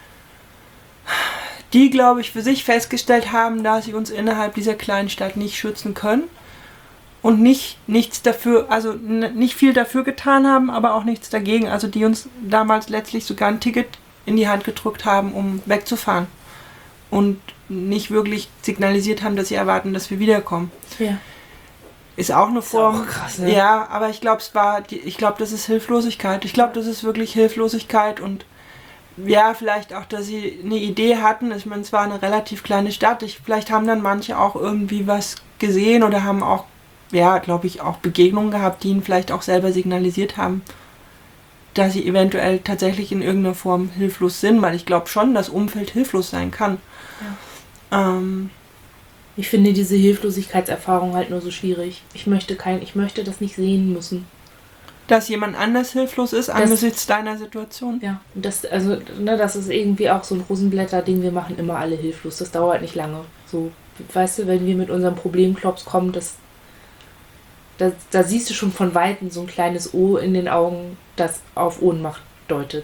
Speaker 2: die, glaube ich, für sich festgestellt haben, dass sie uns innerhalb dieser kleinen Stadt nicht schützen können und nicht nichts dafür, also n- nicht viel dafür getan haben, aber auch nichts dagegen. Also die uns damals letztlich sogar ein Ticket in die Hand gedrückt haben, um wegzufahren und nicht wirklich signalisiert haben, dass sie erwarten, dass wir wiederkommen.
Speaker 1: Ja.
Speaker 2: Ist auch eine Form.
Speaker 1: Ist auch krass, ne?
Speaker 2: Ja, aber ich glaube, es war, die, ich glaube, das ist Hilflosigkeit. Ich glaube, das ist wirklich Hilflosigkeit und ja, vielleicht auch, dass sie eine Idee hatten. Ich meine, es war eine relativ kleine Stadt. Ich, vielleicht haben dann manche auch irgendwie was gesehen oder haben auch, ja, glaube ich, auch Begegnungen gehabt, die ihnen vielleicht auch selber signalisiert haben, dass sie eventuell tatsächlich in irgendeiner Form hilflos sind, weil ich glaube schon, dass Umfeld hilflos sein kann. Ja. Ähm,
Speaker 1: Ich finde diese Hilflosigkeitserfahrung halt nur so schwierig. Ich möchte kein, ich möchte das nicht sehen müssen.
Speaker 2: Dass jemand anders hilflos ist angesichts das, deiner Situation?
Speaker 1: Ja, das, also, ne, das ist irgendwie auch so ein Rosenblätter-Ding, wir machen immer alle hilflos. Das dauert nicht lange. So, weißt du, wenn wir mit unserem Problemklops kommen, das, das, da siehst du schon von Weitem so ein kleines O in den Augen, das auf Ohnmacht deutet.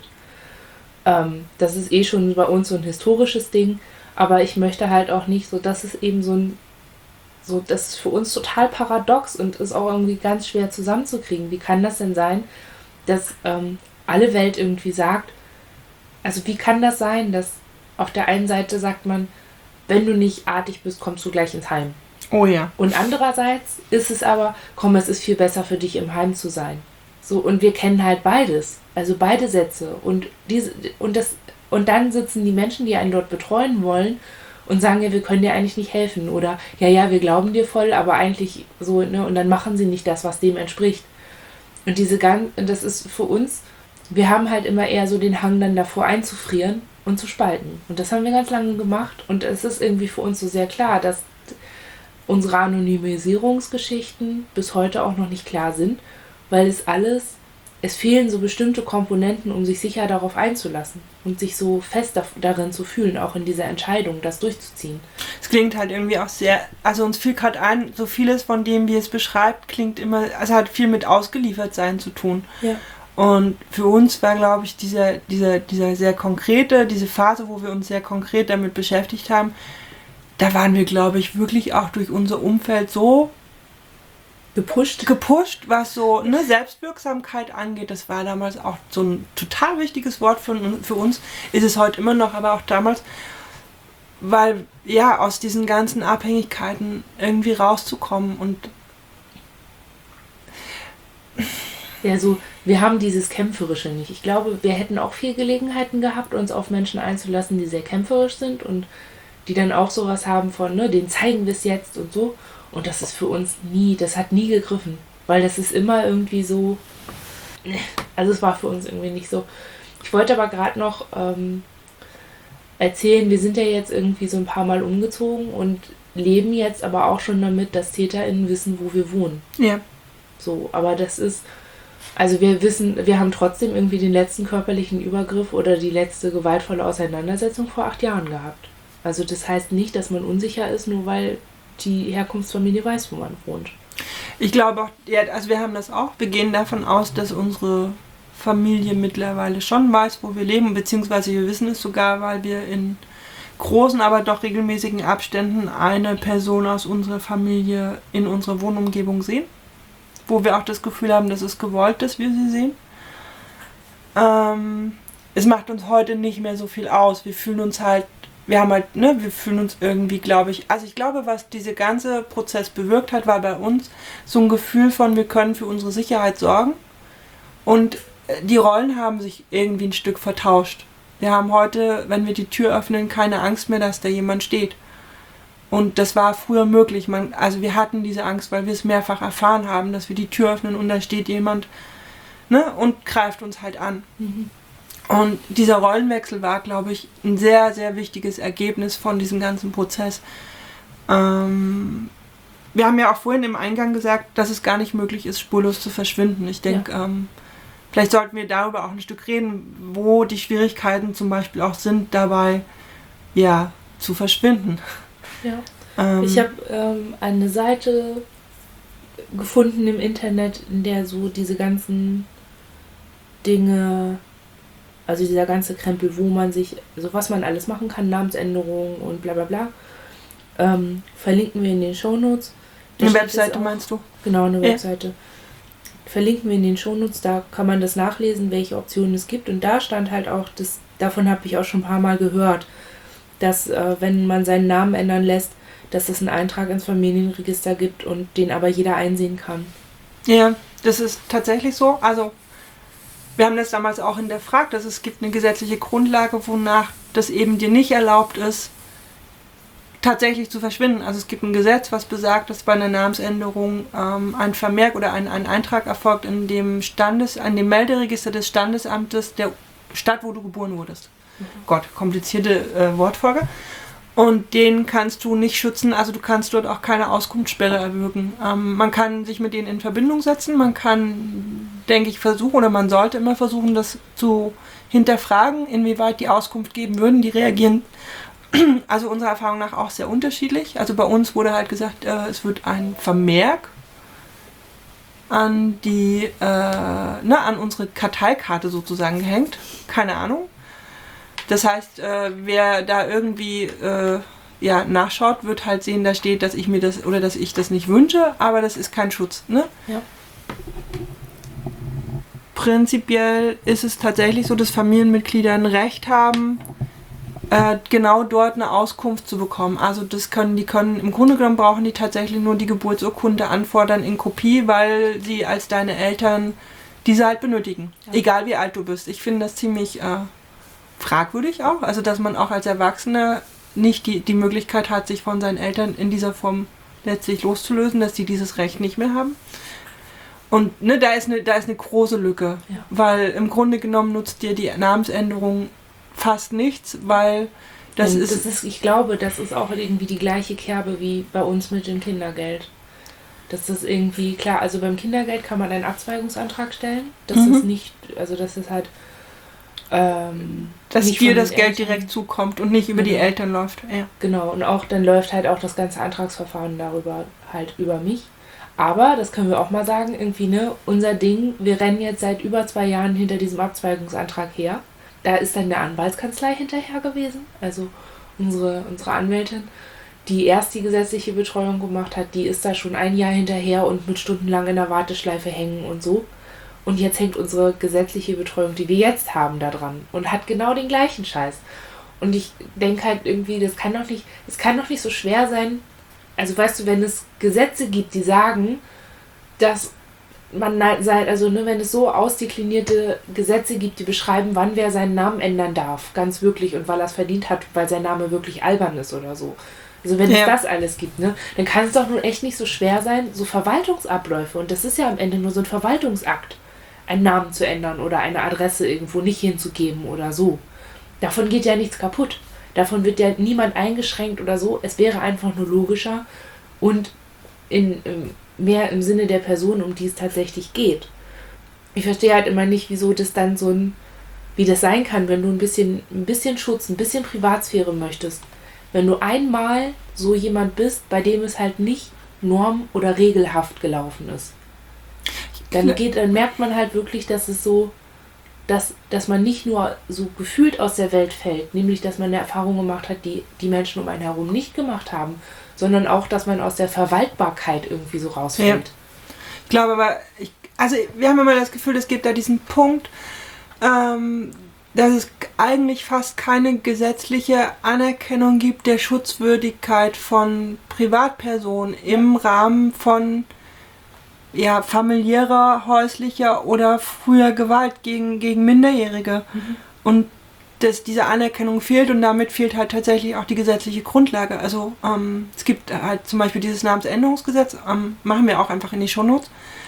Speaker 1: Ähm, das ist eh schon bei uns so ein historisches Ding. Aber ich möchte halt auch nicht so, das ist eben so ein, so, das ist für uns total paradox und ist auch irgendwie ganz schwer zusammenzukriegen. Wie kann das denn sein, dass ähm, alle Welt irgendwie sagt, also wie kann das sein, dass auf der einen Seite sagt man, wenn du nicht artig bist, kommst du gleich ins Heim.
Speaker 2: Oh ja.
Speaker 1: Und andererseits ist es aber, komm, es ist viel besser für dich im Heim zu sein. So, und wir kennen halt beides, also beide Sätze und diese, und das Und dann sitzen die Menschen, die einen dort betreuen wollen und sagen, ja, wir können dir eigentlich nicht helfen. Oder, ja, ja, wir glauben dir voll, aber eigentlich so, ne, und dann machen sie nicht das, was dem entspricht. Und diese ganz, das ist für uns, wir haben halt immer eher so den Hang dann davor einzufrieren und zu spalten. Und das haben wir ganz lange gemacht. Und es ist irgendwie für uns so sehr klar, dass unsere Anonymisierungsgeschichten bis heute auch noch nicht klar sind, weil es alles, es fehlen so bestimmte Komponenten, um sich sicher darauf einzulassen und sich so fest darin zu fühlen, auch in dieser Entscheidung, das durchzuziehen.
Speaker 2: Es klingt halt irgendwie auch sehr, also uns fiel gerade ein, so vieles von dem, wie es beschreibt, klingt immer, also hat viel mit Ausgeliefertsein zu tun.
Speaker 1: Ja.
Speaker 2: Und für uns war, glaube ich, dieser, dieser, dieser sehr konkrete, diese Phase, wo wir uns sehr konkret damit beschäftigt haben, da waren wir, glaube ich, wirklich auch durch unser Umfeld so
Speaker 1: Gepusht.
Speaker 2: Gepusht, was so ne, Selbstwirksamkeit angeht. Das war damals auch so ein total wichtiges Wort für, für uns. Ist es heute immer noch, aber auch damals. Weil, ja, aus diesen ganzen Abhängigkeiten irgendwie rauszukommen und
Speaker 1: ja, so, wir haben dieses Kämpferische nicht. Ich glaube, wir hätten auch viel Gelegenheiten gehabt, uns auf Menschen einzulassen, die sehr kämpferisch sind und die dann auch sowas haben von, ne, denen zeigen wir es jetzt und so. Und das ist für uns nie, das hat nie gegriffen. Weil das ist immer irgendwie so, also es war für uns irgendwie nicht so. Ich wollte aber gerade noch ähm, erzählen, wir sind ja jetzt irgendwie so ein paar Mal umgezogen und leben jetzt aber auch schon damit, dass TäterInnen wissen, wo wir wohnen.
Speaker 2: Ja.
Speaker 1: So, aber das ist, also wir wissen, wir haben trotzdem irgendwie den letzten körperlichen Übergriff oder die letzte gewaltvolle Auseinandersetzung vor acht Jahren gehabt. Also das heißt nicht, dass man unsicher ist, nur weil die Herkunftsfamilie weiß, wo man wohnt.
Speaker 2: Ich glaube auch, ja, also wir haben das auch. Wir gehen davon aus, dass unsere Familie mittlerweile schon weiß, wo wir leben, beziehungsweise wir wissen es sogar, weil wir in großen, aber doch regelmäßigen Abständen eine Person aus unserer Familie in unserer Wohnumgebung sehen, wo wir auch das Gefühl haben, dass es gewollt, dass wir sie sehen. Ähm, es macht uns heute nicht mehr so viel aus. Wir fühlen uns halt Wir haben halt, ne, wir fühlen uns irgendwie, glaube ich, also ich glaube, was dieser ganze Prozess bewirkt hat, war bei uns so ein Gefühl von, wir können für unsere Sicherheit sorgen und die Rollen haben sich irgendwie ein Stück vertauscht. Wir haben heute, wenn wir die Tür öffnen, keine Angst mehr, dass da jemand steht. Und das war früher möglich. Man, also wir hatten diese Angst, weil wir es mehrfach erfahren haben, dass wir die Tür öffnen und da steht jemand, ne, und greift uns halt an. Mhm. Und dieser Rollenwechsel war, glaube ich, ein sehr, sehr wichtiges Ergebnis von diesem ganzen Prozess. Ähm, wir haben ja auch vorhin im Eingang gesagt, dass es gar nicht möglich ist, spurlos zu verschwinden. Ich denke, ja. ähm, vielleicht sollten wir darüber auch ein Stück reden, wo die Schwierigkeiten zum Beispiel auch sind, dabei ja, zu verschwinden.
Speaker 1: Ja. Ähm, ich habe ähm, eine Seite gefunden im Internet, in der so diese ganzen Dinge, also dieser ganze Krempel, wo man sich, also was man alles machen kann, Namensänderungen und bla bla bla, ähm, verlinken wir in den Shownotes.
Speaker 2: Eine Webseite meinst du?
Speaker 1: Genau, eine ja. Webseite. Verlinken wir in den Shownotes, da kann man das nachlesen, welche Optionen es gibt. Und da stand halt auch, das, davon habe ich auch schon ein paar Mal gehört, dass äh, wenn man seinen Namen ändern lässt, dass es einen Eintrag ins Familienregister gibt und den aber jeder einsehen kann.
Speaker 2: Ja, das ist tatsächlich so. Also wir haben das damals auch hinterfragt, dass es gibt eine gesetzliche Grundlage, wonach das eben dir nicht erlaubt ist, tatsächlich zu verschwinden. Also es gibt ein Gesetz, was besagt, dass bei einer Namensänderung ähm, ein Vermerk oder ein, ein Eintrag erfolgt in dem Standes, in dem Melderegister des Standesamtes der Stadt, wo du geboren wurdest. Mhm. Gott, komplizierte äh, Wortfolge. Und den kannst du nicht schützen, also du kannst dort auch keine Auskunftssperre erwirken. Ähm, man kann sich mit denen in Verbindung setzen, man kann, denke ich, versuchen, oder man sollte immer versuchen, das zu hinterfragen, inwieweit die Auskunft geben würden. Die reagieren also unserer Erfahrung nach auch sehr unterschiedlich. Also bei uns wurde halt gesagt, äh, es wird ein Vermerk an die, äh, ne, an unsere Karteikarte sozusagen gehängt. Keine Ahnung. Das heißt, äh, wer da irgendwie äh, ja, nachschaut, wird halt sehen, da steht, dass ich mir das oder dass ich das nicht wünsche, aber das ist kein Schutz, ne?
Speaker 1: Ja.
Speaker 2: Prinzipiell ist es tatsächlich so, dass Familienmitglieder ein Recht haben, äh, genau dort eine Auskunft zu bekommen. Also das können, die können, im Grunde genommen brauchen die tatsächlich nur die Geburtsurkunde anfordern in Kopie, weil sie als deine Eltern diese halt benötigen. Ja. Egal wie alt du bist. Ich finde das ziemlich äh, fragwürdig auch, also dass man auch als Erwachsener nicht die, die Möglichkeit hat, sich von seinen Eltern in dieser Form letztlich loszulösen, dass die dieses Recht nicht mehr haben. Und ne, da ist eine, da ist eine große Lücke, ja. Weil im Grunde genommen nutzt dir die Namensänderung fast nichts, weil das, ist,
Speaker 1: das ist, ich glaube, das ist auch irgendwie die gleiche Kerbe wie bei uns mit dem Kindergeld. Dass das irgendwie, klar, also beim Kindergeld kann man einen Abzweigungsantrag stellen, das mhm. ist nicht, also das ist halt Ähm,
Speaker 2: dass dir das Geld Eltern direkt zukommt und nicht über genau. die Eltern läuft. Ja.
Speaker 1: Genau, und auch dann läuft halt auch das ganze Antragsverfahren darüber halt über mich. Aber, das können wir auch mal sagen, irgendwie, ne, unser Ding, wir rennen jetzt seit über zwei Jahren hinter diesem Abzweigungsantrag her. Da ist dann eine Anwaltskanzlei hinterher gewesen, also unsere, unsere Anwältin, die erst die gesetzliche Betreuung gemacht hat, die ist da schon ein Jahr hinterher und mit stundenlang in der Warteschleife hängen und so. Und jetzt hängt unsere gesetzliche Betreuung, die wir jetzt haben, da dran und hat genau den gleichen Scheiß. Und ich denke halt irgendwie, das kann doch nicht, es kann doch nicht so schwer sein. Also weißt du, wenn es Gesetze gibt, die sagen, dass man sein, also ne, wenn es so ausdeklinierte Gesetze gibt, die beschreiben, wann wer seinen Namen ändern darf, ganz wirklich, und weil er es verdient hat, weil sein Name wirklich albern ist oder so. Also wenn ja. es das alles gibt, ne, dann kann es doch nun echt nicht so schwer sein, so Verwaltungsabläufe, und das ist ja am Ende nur so ein Verwaltungsakt, einen Namen zu ändern oder eine Adresse irgendwo nicht hinzugeben oder so. Davon geht ja nichts kaputt. Davon wird ja niemand eingeschränkt oder so. Es wäre einfach nur logischer und in, mehr im Sinne der Person, um die es tatsächlich geht. Ich verstehe halt immer nicht, wieso das dann so ein, wie das sein kann, wenn du ein bisschen, ein bisschen Schutz, ein bisschen Privatsphäre möchtest. Wenn du einmal so jemand bist, bei dem es halt nicht norm- oder regelhaft gelaufen ist. Dann geht, dann merkt man halt wirklich, dass es so, dass, dass man nicht nur so gefühlt aus der Welt fällt, nämlich, dass man eine Erfahrung gemacht hat, die die Menschen um einen herum nicht gemacht haben, sondern auch, dass man aus der Verwaltbarkeit irgendwie so rausfällt.
Speaker 2: Ja. Ich glaube aber, ich, also wir haben immer das Gefühl, es gibt da diesen Punkt, ähm, dass es eigentlich fast keine gesetzliche Anerkennung gibt der Schutzwürdigkeit von Privatpersonen im Rahmen von ja, familiärer, häuslicher oder früher Gewalt gegen, gegen Minderjährige. Mhm. Und dass diese Anerkennung fehlt, und damit fehlt halt tatsächlich auch die gesetzliche Grundlage. Also ähm, es gibt halt zum Beispiel dieses Namensänderungsgesetz, ähm, machen wir auch einfach in die Shownotes.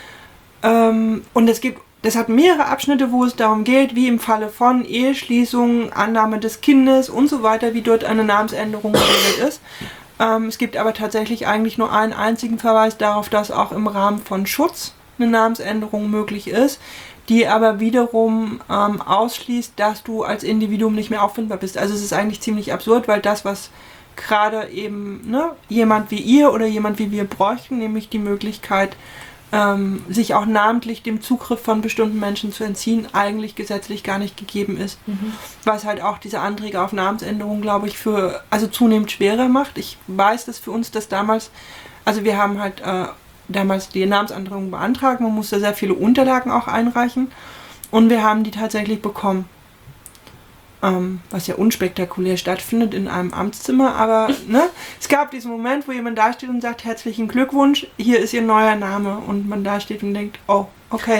Speaker 2: Ähm, und es gibt, das hat mehrere Abschnitte, wo es darum geht, wie im Falle von Eheschließung, Annahme des Kindes und so weiter, wie dort eine Namensänderung geregelt ist. Ähm, es gibt aber tatsächlich eigentlich nur einen einzigen Verweis darauf, dass auch im Rahmen von Schutz eine Namensänderung möglich ist, die aber wiederum ähm, ausschließt, dass du als Individuum nicht mehr auffindbar bist. Also es ist eigentlich ziemlich absurd, weil das, was gerade eben ne, jemand wie ihr oder jemand wie wir bräuchten, nämlich die Möglichkeit, ähm, sich auch namentlich dem Zugriff von bestimmten Menschen zu entziehen, eigentlich gesetzlich gar nicht gegeben ist. Mhm. Was halt auch diese Anträge auf Namensänderung, glaube ich, für also zunehmend schwerer macht. Ich weiß, dass für uns das damals, also wir haben halt äh, damals die Namensänderung beantragt, man musste sehr viele Unterlagen auch einreichen und wir haben die tatsächlich bekommen. Ähm, was ja unspektakulär stattfindet in einem Amtszimmer, aber ne, es gab diesen Moment, wo jemand da steht und sagt, herzlichen Glückwunsch, hier ist Ihr neuer Name, und man da steht und denkt, oh, okay.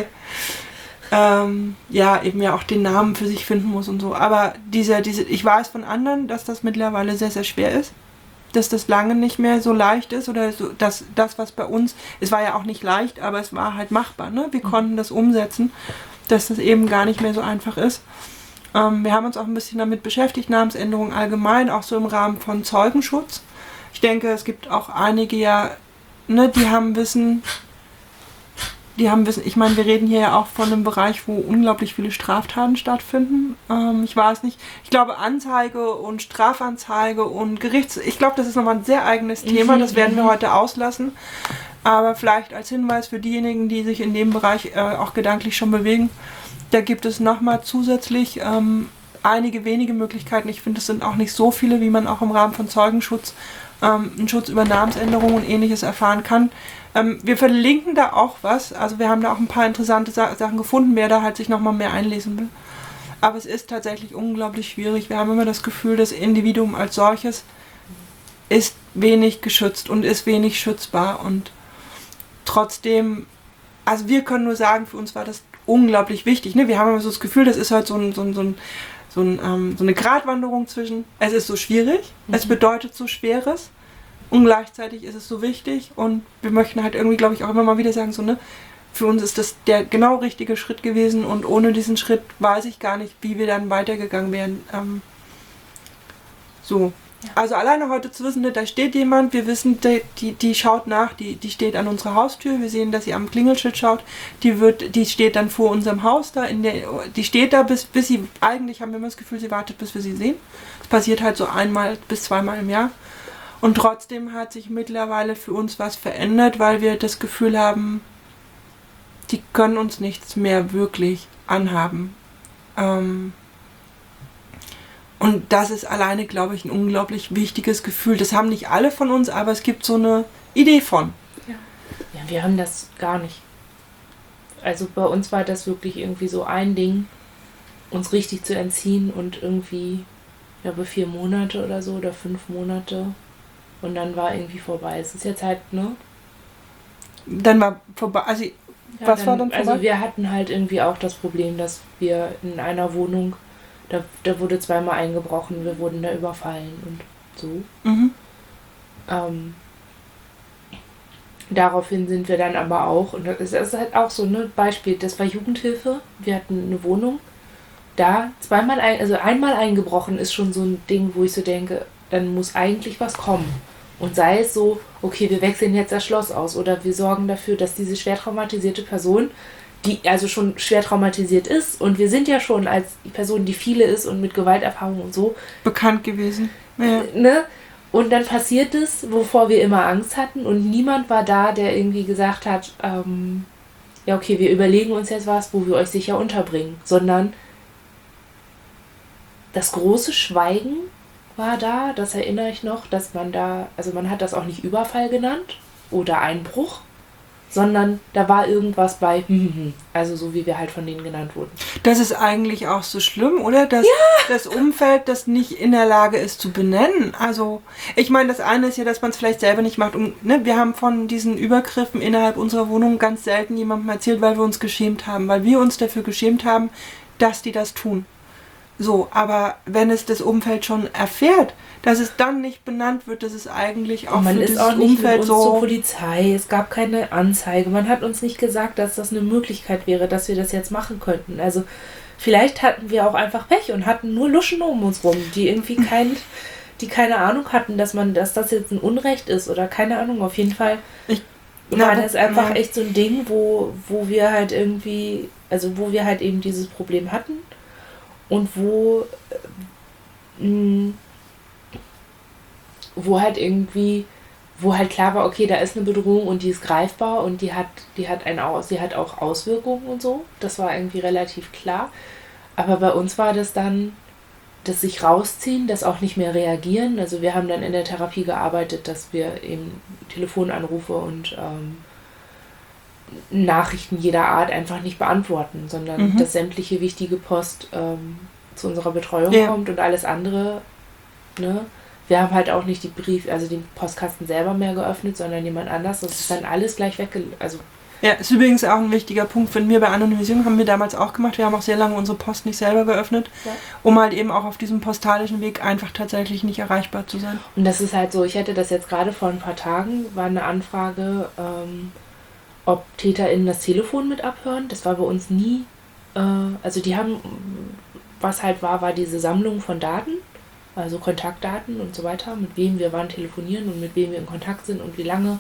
Speaker 2: Ähm, ja, eben ja auch den Namen für sich finden muss und so, aber diese, diese, ich weiß von anderen, dass das mittlerweile sehr, sehr schwer ist, dass das lange nicht mehr so leicht ist, oder so, dass das, was bei uns, es war ja auch nicht leicht, aber es war halt machbar, ne? Wir mhm. konnten das umsetzen, dass das eben gar nicht mehr so einfach ist. Ähm, wir haben uns auch ein bisschen damit beschäftigt, Namensänderungen allgemein, auch so im Rahmen von Zeugenschutz. Ich denke, es gibt auch einige ja, ne, die haben Wissen, die haben Wissen, ich meine, wir reden hier ja auch von einem Bereich, wo unglaublich viele Straftaten stattfinden. Ähm, ich weiß nicht, ich glaube Anzeige und Strafanzeige und Gerichts... Ich glaube, das ist nochmal ein sehr eigenes Thema, das werden wir heute auslassen. Aber vielleicht als Hinweis für diejenigen, die sich in dem Bereich äh, auch gedanklich schon bewegen, da gibt es nochmal zusätzlich ähm, einige wenige Möglichkeiten. Ich finde, es sind auch nicht so viele, wie man auch im Rahmen von Zeugenschutz, ähm, einen Schutz über Namensänderungen und Ähnliches erfahren kann. Ähm, wir verlinken da auch was. Also wir haben da auch ein paar interessante Sa- Sachen gefunden, wer da halt sich nochmal mehr einlesen will. Aber es ist tatsächlich unglaublich schwierig. Wir haben immer das Gefühl, das Individuum als solches ist wenig geschützt und ist wenig schützbar. Und trotzdem, also wir können nur sagen, für uns war das unglaublich wichtig. Ne? Wir haben immer so das Gefühl, das ist halt so, ein, so, ein, so, ein, so, ein, ähm, so eine Gratwanderung zwischen, es ist so schwierig, mhm. es bedeutet so Schweres und gleichzeitig ist es so wichtig, und wir möchten halt irgendwie, glaube ich, auch immer mal wieder sagen, so, ne, für uns ist das der genau richtige Schritt gewesen, und ohne diesen Schritt weiß ich gar nicht, wie wir dann weitergegangen wären. Ähm, so. Also alleine heute zu wissen, da steht jemand, wir wissen, die, die, die schaut nach, die, die steht an unserer Haustür, wir sehen, dass sie am Klingelschild schaut, die wird, die steht dann vor unserem Haus da, in der, die steht da, bis, bis sie, eigentlich haben wir immer das Gefühl, sie wartet, bis wir sie sehen. Das passiert halt so einmal bis zweimal im Jahr. Und trotzdem hat sich mittlerweile für uns was verändert, weil wir das Gefühl haben, die können uns nichts mehr wirklich anhaben. Ähm, Und das ist alleine, glaube ich, ein unglaublich wichtiges Gefühl. Das haben nicht alle von uns, aber es gibt so eine Idee von.
Speaker 1: Ja, ja, wir haben das gar nicht. Also bei uns war das wirklich irgendwie so ein Ding, uns richtig zu entziehen, und irgendwie, ich glaube, vier Monate oder so oder fünf Monate, und dann war irgendwie vorbei. Es ist jetzt halt, ne?
Speaker 2: Dann war vorbei, also
Speaker 1: Ja, was dann, war dann vorbei? Also wir hatten halt irgendwie auch das Problem, dass wir in einer Wohnung, da, da wurde zweimal eingebrochen, wir wurden da überfallen und so. Mhm. Ähm, daraufhin sind wir dann aber auch, und das ist halt auch so ein Beispiel, das war Jugendhilfe, wir hatten eine Wohnung, da zweimal, ein, also einmal eingebrochen ist schon so ein Ding, wo ich so denke, dann muss eigentlich was kommen. Und sei es so, okay, wir wechseln jetzt das Schloss aus oder wir sorgen dafür, dass diese schwer traumatisierte Person, die also schon schwer traumatisiert ist, und wir sind ja schon als Person, die viele ist und mit Gewalterfahrung und so
Speaker 2: bekannt gewesen. Ja.
Speaker 1: Ne? Und dann passiert es, wovor wir immer Angst hatten, und niemand war da, der irgendwie gesagt hat, ähm, ja okay, wir überlegen uns jetzt was, wo wir euch sicher unterbringen, sondern das große Schweigen war da, das erinnere ich noch, dass man da, also man hat das auch nicht Überfall genannt oder Einbruch, sondern da war irgendwas bei, also so wie wir halt von denen genannt wurden.
Speaker 2: Das ist eigentlich auch so schlimm, oder? Dass ja. das Umfeld das nicht in der Lage ist zu benennen. Also ich meine, das eine ist ja, dass man es vielleicht selber nicht macht. Und, ne, wir haben von diesen Übergriffen innerhalb unserer Wohnung ganz selten jemandem erzählt, weil wir uns geschämt haben, weil wir uns dafür geschämt haben, dass die das tun. So, aber wenn es das Umfeld schon erfährt, dass es dann nicht benannt wird, dass es eigentlich auch
Speaker 1: man
Speaker 2: für
Speaker 1: ist
Speaker 2: dieses
Speaker 1: auch nicht
Speaker 2: Umfeld
Speaker 1: mit uns
Speaker 2: so...
Speaker 1: zur Polizei, es gab keine Anzeige, man hat uns nicht gesagt, dass das eine Möglichkeit wäre, dass wir das jetzt machen könnten. Also vielleicht hatten wir auch einfach Pech und hatten nur Luschen um uns rum, die irgendwie kein, die keine Ahnung hatten, dass man, dass das jetzt ein Unrecht ist oder keine Ahnung. Auf jeden Fall ich, war na, das einfach na. echt so ein Ding, wo, wo wir halt irgendwie, also wo wir halt eben dieses Problem hatten. Und wo, mh, wo halt irgendwie, wo halt klar war, okay, da ist eine Bedrohung und die ist greifbar und die hat, die hat ein Aus, die hat auch Auswirkungen und so. Das war irgendwie relativ klar. Aber bei uns war das dann das sich rausziehen, das auch nicht mehr reagieren. Also wir haben dann in der Therapie gearbeitet, dass wir eben Telefonanrufe und ähm, Nachrichten jeder Art einfach nicht beantworten, sondern mhm. dass sämtliche wichtige Post ähm, zu unserer Betreuung ja. kommt und alles andere, ne? Wir haben halt auch nicht die Brief, also den Postkasten selber mehr geöffnet, sondern jemand anders. Das ist dann alles gleich wegge... Also
Speaker 2: ja, ist übrigens auch ein wichtiger Punkt. Wenn wir bei Anonymisierung haben wir damals auch gemacht. Wir haben auch sehr lange unsere Post nicht selber geöffnet, ja. um halt eben auch auf diesem postalischen Weg einfach tatsächlich nicht erreichbar zu sein.
Speaker 1: Und das ist halt so, ich hatte das jetzt gerade vor ein paar Tagen, war eine Anfrage, ähm, ob TäterInnen das Telefon mit abhören. Das war bei uns nie, äh, also die haben, was halt war, war diese Sammlung von Daten, also Kontaktdaten und so weiter, mit wem wir wann telefonieren und mit wem wir in Kontakt sind und wie lange.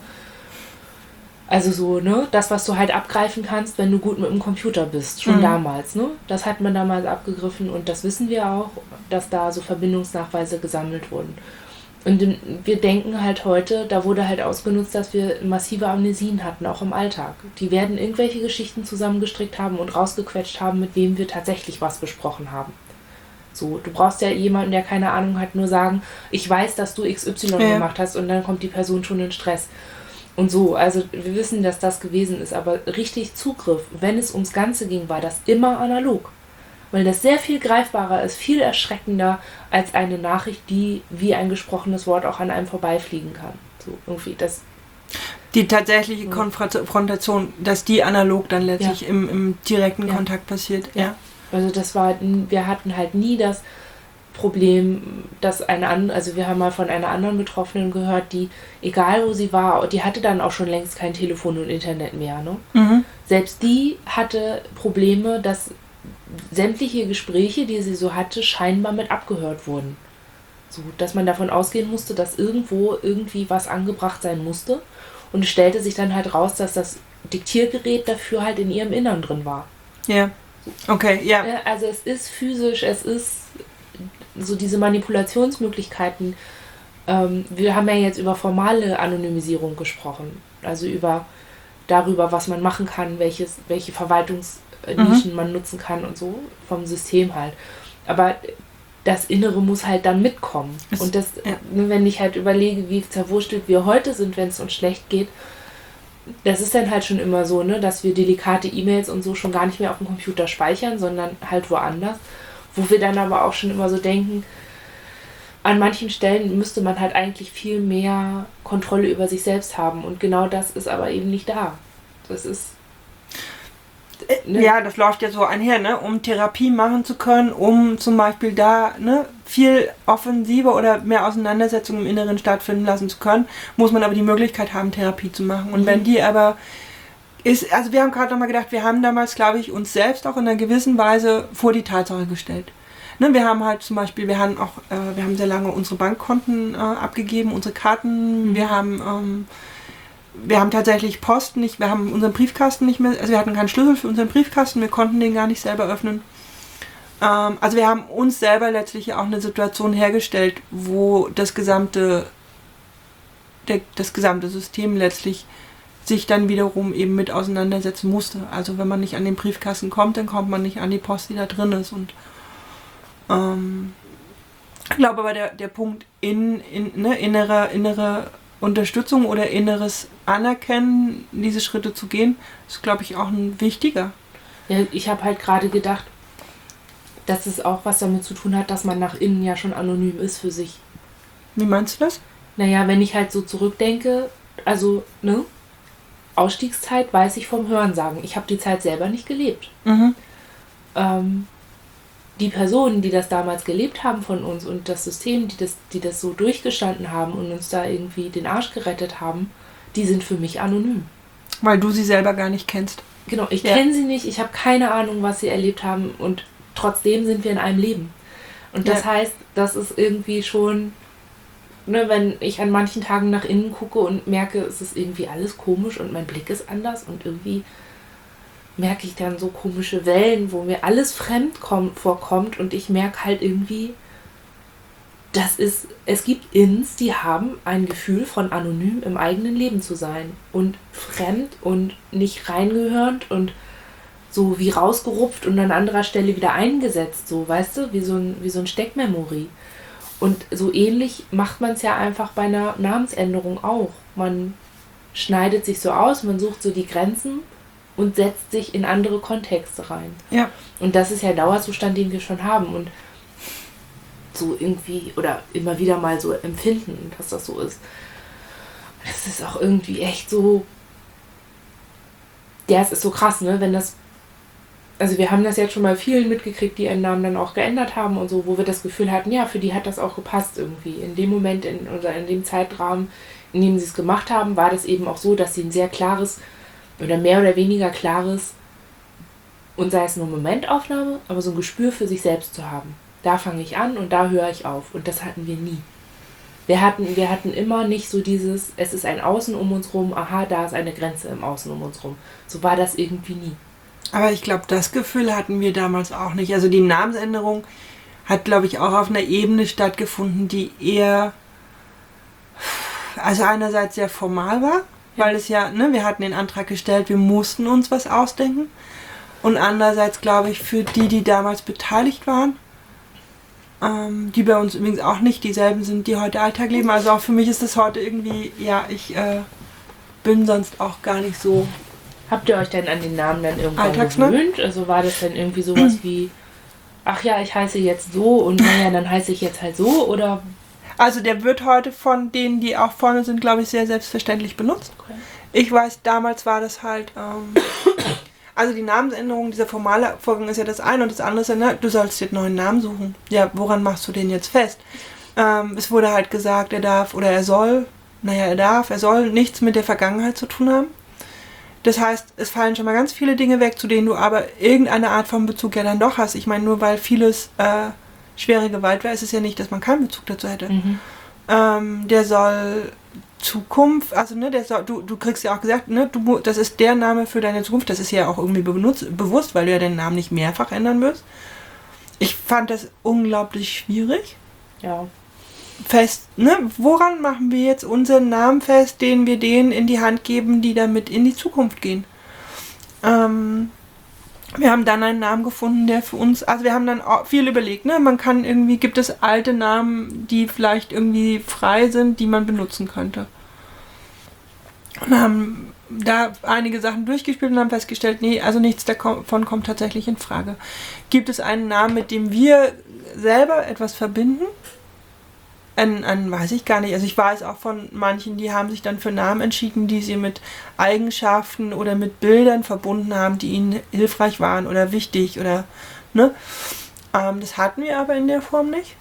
Speaker 1: Also so, ne, das, was du halt abgreifen kannst, wenn du gut mit dem Computer bist, schon mhm. damals, ne, das hat man damals abgegriffen und das wissen wir auch, dass da so Verbindungsnachweise gesammelt wurden. Und wir denken halt heute, da wurde halt ausgenutzt, dass wir massive Amnesien hatten, auch im Alltag. Die werden irgendwelche Geschichten zusammengestrickt haben und rausgequetscht haben, mit wem wir tatsächlich was besprochen haben. So, du brauchst ja jemanden, der keine Ahnung hat, nur sagen, ich weiß, dass du X Y ja. gemacht hast und dann kommt die Person schon in Stress. Und so, also wir wissen, dass das gewesen ist, aber richtig Zugriff, wenn es ums Ganze ging, war das immer analog. Weil das sehr viel greifbarer ist, viel erschreckender als eine Nachricht, die wie ein gesprochenes Wort auch an einem vorbeifliegen kann. So irgendwie das.
Speaker 2: Die tatsächliche Konfrontation, dass die analog dann letztlich ja. im, im direkten ja. Kontakt passiert. Ja.
Speaker 1: ja. Also das war, wir hatten halt nie das Problem, dass eine, also wir haben mal von einer anderen Betroffenen gehört, die, egal wo sie war, die hatte dann auch schon längst kein Telefon und Internet mehr. Ne? Mhm. Selbst die hatte Probleme, dass sämtliche Gespräche, die sie so hatte, scheinbar mit abgehört wurden. So, dass man davon ausgehen musste, dass irgendwo irgendwie was angebracht sein musste. Und es stellte sich dann halt raus, dass das Diktiergerät dafür halt in ihrem Innern drin war.
Speaker 2: Ja, okay, ja.
Speaker 1: Also es ist physisch, es ist so diese Manipulationsmöglichkeiten. Ähm, wir haben ja jetzt über formale Anonymisierung gesprochen. Also über darüber, was man machen kann, welches, welche Verwaltungsnischen mhm. man nutzen kann und so, vom System halt. Aber das Innere muss halt dann mitkommen. Es, und das, ja. wenn ich halt überlege, wie zerwurstelt wir heute sind, wenn es uns schlecht geht, das ist dann halt schon immer so, ne, dass wir delikate E-Mails und so schon gar nicht mehr auf dem Computer speichern, sondern halt woanders. Wo wir dann aber auch schon immer so denken, an manchen Stellen müsste man halt eigentlich viel mehr Kontrolle über sich selbst haben. Und genau das ist aber eben nicht da. Das ist... Ne?
Speaker 2: Ja, das läuft ja so einher, ne? Um Therapie machen zu können, um zum Beispiel da ne, viel offensiver oder mehr Auseinandersetzungen im Inneren stattfinden lassen zu können, muss man aber die Möglichkeit haben, Therapie zu machen. Und mhm. wenn die aber ist, also wir haben gerade nochmal gedacht, wir haben damals, glaube ich, uns selbst auch in einer gewissen Weise vor die Tatsache gestellt. Ne, wir haben halt zum Beispiel, wir haben auch, äh, wir haben sehr lange unsere Bankkonten äh, abgegeben, unsere Karten, mhm. wir haben ähm, Wir haben tatsächlich Post nicht, wir haben unseren Briefkasten nicht mehr, also wir hatten keinen Schlüssel für unseren Briefkasten, wir konnten den gar nicht selber öffnen. Ähm, also wir haben uns selber letztlich auch eine Situation hergestellt, wo das gesamte, der, das gesamte System letztlich sich dann wiederum eben mit auseinandersetzen musste. Also wenn man nicht an den Briefkasten kommt, dann kommt man nicht an die Post, die da drin ist. Und ähm, ich glaube aber der, der Punkt in, in ne, innere, innere Unterstützung oder inneres Anerkennen, diese Schritte zu gehen, ist, glaube ich, auch ein wichtiger.
Speaker 1: Ja, ich habe halt gerade gedacht, dass es auch was damit zu tun hat, dass man nach innen ja schon anonym ist für sich.
Speaker 2: Wie meinst du das?
Speaker 1: Naja, wenn ich halt so zurückdenke, also, ne, Ausstiegszeit weiß ich vom Hörensagen. Ich habe die Zeit selber nicht gelebt.
Speaker 2: Mhm.
Speaker 1: Ähm, die Personen, die das damals gelebt haben von uns und das System, die das, die das so durchgestanden haben und uns da irgendwie den Arsch gerettet haben, die sind für mich anonym.
Speaker 2: Weil du sie selber gar nicht kennst.
Speaker 1: Genau, ich
Speaker 2: ja.
Speaker 1: kenne sie nicht, ich habe keine Ahnung, was sie erlebt haben und trotzdem sind wir in einem Leben. Und das ja. heißt, das ist irgendwie schon, ne, wenn ich an manchen Tagen nach innen gucke und merke, es ist irgendwie alles komisch und mein Blick ist anders und irgendwie merke ich dann so komische Wellen, wo mir alles fremd kommt, vorkommt und ich merke halt irgendwie, das ist, es gibt Ins, die haben ein Gefühl von anonym im eigenen Leben zu sein und fremd und nicht reingehörend und so wie rausgerupft und an anderer Stelle wieder eingesetzt, so, weißt du, wie so ein, wie so ein Steckmemory. Und so ähnlich macht man es ja einfach bei einer Namensänderung auch. Man schneidet sich so aus, man sucht so die Grenzen und setzt sich in andere Kontexte rein.
Speaker 2: Ja.
Speaker 1: Und das ist ja der Dauerzustand, den wir schon haben. Und so irgendwie, oder immer wieder mal so empfinden, dass das so ist. Das ist auch irgendwie echt so, ja, es ist so krass, ne, wenn das, also wir haben das jetzt schon mal vielen mitgekriegt, die ihren Namen dann auch geändert haben und so, wo wir das Gefühl hatten, ja, für die hat das auch gepasst irgendwie. In dem Moment, in, oder in dem Zeitrahmen, in dem sie es gemacht haben, war das eben auch so, dass sie ein sehr klares oder mehr oder weniger klares, und sei es nur Momentaufnahme, aber so ein Gespür für sich selbst zu haben. Da fange ich an und da höre ich auf. Und das hatten wir nie. Wir hatten, wir hatten immer nicht so dieses, es ist ein Außen um uns rum, aha, da ist eine Grenze im Außen um uns rum. So war das irgendwie nie.
Speaker 2: Aber ich glaube, das Gefühl hatten wir damals auch nicht. Also die Namensänderung hat, glaube ich, auch auf einer Ebene stattgefunden, die eher, also einerseits sehr formal war, weil es ja, ne, wir hatten den Antrag gestellt, wir mussten uns was ausdenken. Und andererseits, glaube ich, für die, die damals beteiligt waren, ähm, die bei uns übrigens auch nicht dieselben sind, die heute Alltag leben. Also auch für mich ist das heute irgendwie, ja, ich äh, bin sonst auch gar nicht so.
Speaker 1: Habt ihr euch denn an den Namen dann irgendwann
Speaker 2: Alltagsmann?
Speaker 1: gewöhnt? Also war das dann irgendwie sowas wie, ach ja, ich heiße jetzt so und naja, dann heiße ich jetzt halt so, oder?
Speaker 2: Also der wird heute von denen, die auch vorne sind, glaube ich, sehr selbstverständlich benutzt.
Speaker 1: Okay.
Speaker 2: Ich weiß, damals war das halt, ähm, also die Namensänderung, dieser formale Vorgang ist ja das eine und das andere ist ja, ne, du sollst dir einen neuen Namen suchen. Ja, woran machst du den jetzt fest? Ähm, es wurde halt gesagt, er darf oder er soll, naja, er darf, er soll nichts mit der Vergangenheit zu tun haben. Das heißt, es fallen schon mal ganz viele Dinge weg, zu denen du aber irgendeine Art von Bezug ja dann doch hast. Ich meine, nur weil vieles äh, schwere Gewalt war, ist es ja nicht, dass man keinen Bezug dazu hätte.
Speaker 1: Mhm.
Speaker 2: Ähm, der soll Zukunft, also ne, der soll, du, du kriegst ja auch gesagt, ne, du, das ist der Name für deine Zukunft, das ist ja auch irgendwie benutzt, bewusst, weil du ja deinen Namen nicht mehrfach ändern wirst. Ich fand das unglaublich schwierig.
Speaker 1: Ja.
Speaker 2: Fest, ne, woran machen wir jetzt unseren Namen fest, den wir denen in die Hand geben, die damit in die Zukunft gehen? Ähm, wir haben dann einen Namen gefunden, der für uns, also wir haben dann auch viel überlegt, ne, man kann irgendwie, gibt es alte Namen, die vielleicht irgendwie frei sind, die man benutzen könnte. Und haben da einige Sachen durchgespielt und haben festgestellt, nee, also nichts davon kommt tatsächlich in Frage. Gibt es einen Namen, mit dem wir selber etwas verbinden? An, an, weiß ich gar nicht. Also ich weiß auch von manchen, die haben sich dann für Namen entschieden, die sie mit Eigenschaften oder mit Bildern verbunden haben, die ihnen hilfreich waren oder wichtig oder, ne? Ähm, das hatten wir aber in der Form nicht.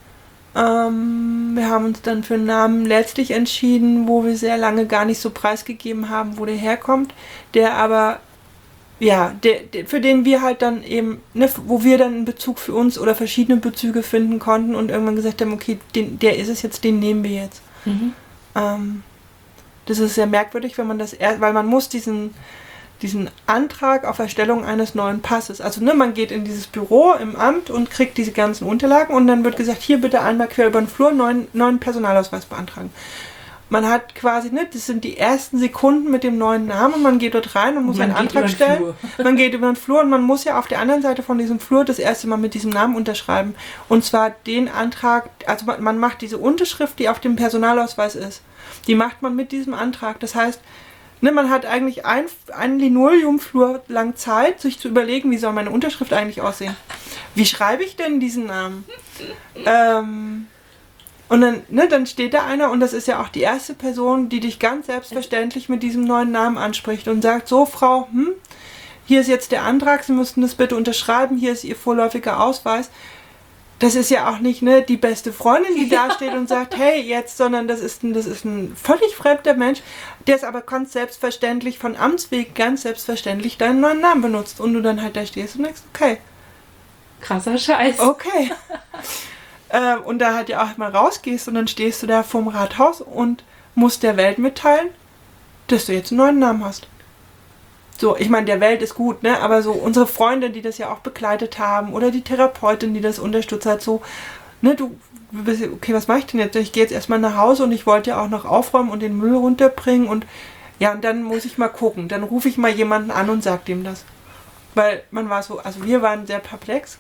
Speaker 2: Ähm, wir haben uns dann für einen Namen letztlich entschieden, wo wir sehr lange gar nicht so preisgegeben haben, wo der herkommt, der aber ja, der, der, für den wir halt dann eben, ne, wo wir dann einen Bezug für uns oder verschiedene Bezüge finden konnten und irgendwann gesagt haben, okay, den, der ist es jetzt, den nehmen wir jetzt. Mhm. Ähm, das ist sehr merkwürdig, wenn man das erst, weil man muss diesen, diesen Antrag auf Erstellung eines neuen Passes, also ne, man geht in dieses Büro im Amt und kriegt diese ganzen Unterlagen und dann wird gesagt, hier bitte einmal quer über den Flur neuen, neuen Personalausweis beantragen. Man hat quasi, ne, das sind die ersten Sekunden mit dem neuen Namen, man geht dort rein und muss einen Antrag stellen. Man geht über den Flur und man muss ja auf der anderen Seite von diesem Flur das erste Mal mit diesem Namen unterschreiben. Und zwar den Antrag, also man, man macht diese Unterschrift, die auf dem Personalausweis ist, die macht man mit diesem Antrag. Das heißt, ne, man hat eigentlich ein, einen Linoleumflur lang Zeit, sich zu überlegen, wie soll meine Unterschrift eigentlich aussehen. Wie schreibe ich denn diesen Namen? Ähm... Und dann, ne, dann steht da einer und das ist ja auch die erste Person, die dich ganz selbstverständlich mit diesem neuen Namen anspricht und sagt, so Frau, hm, hier ist jetzt der Antrag, Sie müssten das bitte unterschreiben, hier ist Ihr vorläufiger Ausweis. Das ist ja auch nicht, ne, die beste Freundin, die da steht und sagt, hey, jetzt, sondern das ist ein, das ist ein völlig fremder Mensch, der es aber ganz selbstverständlich von Amtsweg ganz selbstverständlich deinen neuen Namen benutzt. Und du dann halt da stehst und denkst, okay.
Speaker 1: Krasser Scheiß.
Speaker 2: Okay. Äh, und da halt ja auch mal rausgehst und dann stehst du da vorm Rathaus und musst der Welt mitteilen, dass du jetzt einen neuen Namen hast. So, ich meine, der Welt ist gut, ne? Aber so unsere Freundin, die das ja auch begleitet haben oder die Therapeutin, die das unterstützt hat, so, ne, du, okay, was mache ich denn jetzt? Ich gehe jetzt erstmal nach Hause und ich wollte ja auch noch aufräumen und den Müll runterbringen und ja, und dann muss ich mal gucken. Dann rufe ich mal jemanden an und sag dem das. Weil man war so, also wir waren sehr perplex.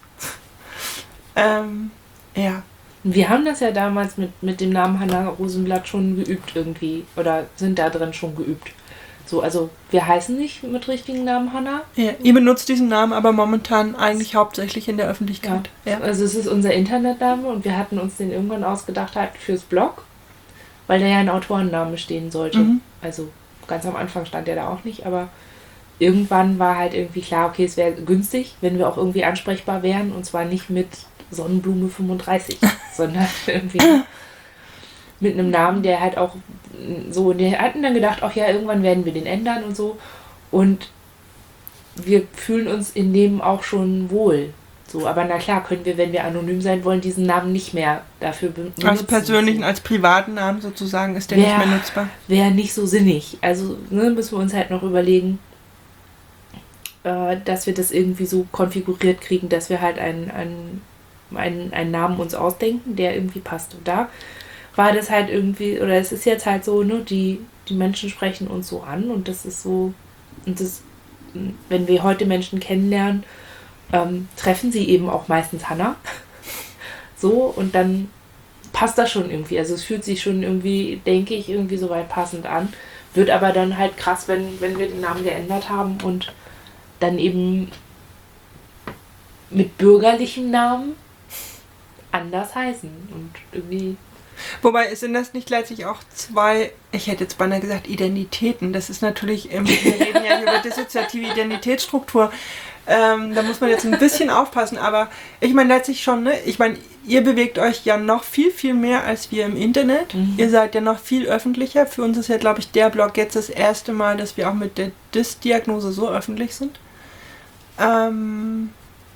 Speaker 2: ähm, Ja.
Speaker 1: Wir haben das ja damals mit, mit dem Namen Hanna Rosenblatt schon geübt irgendwie. Oder sind da drin schon geübt. So, also wir heißen nicht mit richtigen Namen Hanna.
Speaker 2: Ja, ihr benutzt diesen Namen aber momentan eigentlich hauptsächlich in der Öffentlichkeit.
Speaker 1: Ja. Ja. Also es ist unser Internetname und wir hatten uns den irgendwann ausgedacht halt fürs Blog, weil da ja ein Autorenname stehen sollte. Mhm. Also ganz am Anfang stand der da auch nicht, aber irgendwann war halt irgendwie klar, okay, es wäre günstig, wenn wir auch irgendwie ansprechbar wären und zwar nicht mit Sonnenblume fünfunddreißig, sondern irgendwie mit einem Namen, der halt auch so, wir hatten dann gedacht, ach ja, irgendwann werden wir den ändern und so und wir fühlen uns in dem auch schon wohl. So, aber na klar, können wir, wenn wir anonym sein wollen, diesen Namen nicht mehr dafür benutzen.
Speaker 2: Als persönlichen, als privaten Namen sozusagen ist der wär, nicht mehr nutzbar.
Speaker 1: Wäre nicht so sinnig. Also ne, müssen wir uns halt noch überlegen, äh, dass wir das irgendwie so konfiguriert kriegen, dass wir halt einen, einen Einen, einen Namen uns ausdenken, der irgendwie passt. Und da war das halt irgendwie, oder es ist jetzt halt so, ne, die, die Menschen sprechen uns so an und das ist so, und das, wenn wir heute Menschen kennenlernen, ähm, treffen sie eben auch meistens Hanna. So, und dann passt das schon irgendwie. Also es fühlt sich schon irgendwie, denke ich, irgendwie so weit passend an. Wird aber dann halt krass, wenn, wenn wir den Namen geändert haben und dann eben mit bürgerlichem Namen anders heißen und irgendwie.
Speaker 2: Wobei, sind das nicht letztlich auch zwei, ich hätte jetzt beinahe gesagt, Identitäten. Das ist natürlich, wir reden ja über dissoziative Identitätsstruktur. Ähm, da muss man jetzt ein bisschen aufpassen, aber ich meine letztlich schon, ne? Ich meine, ihr bewegt euch ja noch viel, viel mehr als wir im Internet. Mhm. Ihr seid ja noch viel öffentlicher. Für uns ist ja, glaube ich, der Blog jetzt das erste Mal, dass wir auch mit der D I S-Diagnose so öffentlich sind. Ähm...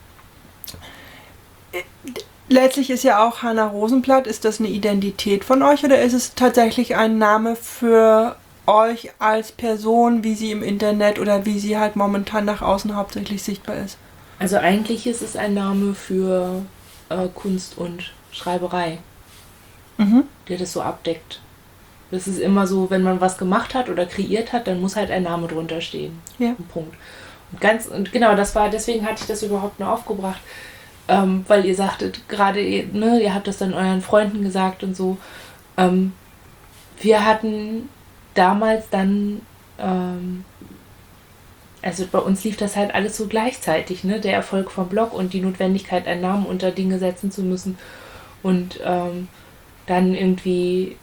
Speaker 2: Letztlich ist ja auch Hanna Rosenblatt, ist das eine Identität von euch oder ist es tatsächlich ein Name für euch als Person, wie sie im Internet oder wie sie halt momentan nach außen hauptsächlich sichtbar ist?
Speaker 1: Also eigentlich ist es ein Name für äh, Kunst und Schreiberei, mhm. der das so abdeckt. Das ist immer so, wenn man was gemacht hat oder kreiert hat, dann muss halt ein Name drunter stehen.
Speaker 2: Ja.
Speaker 1: Ein Punkt. Und ganz, und genau, das war, deswegen hatte ich das überhaupt nur aufgebracht. Ähm, weil ihr sagtet, gerade, ne, ihr habt das dann euren Freunden gesagt und so. Ähm, wir hatten damals dann, ähm, also bei uns lief das halt alles so gleichzeitig, ne? Der Erfolg vom Blog und die Notwendigkeit, einen Namen unter Dinge setzen zu müssen. Und ähm, dann irgendwie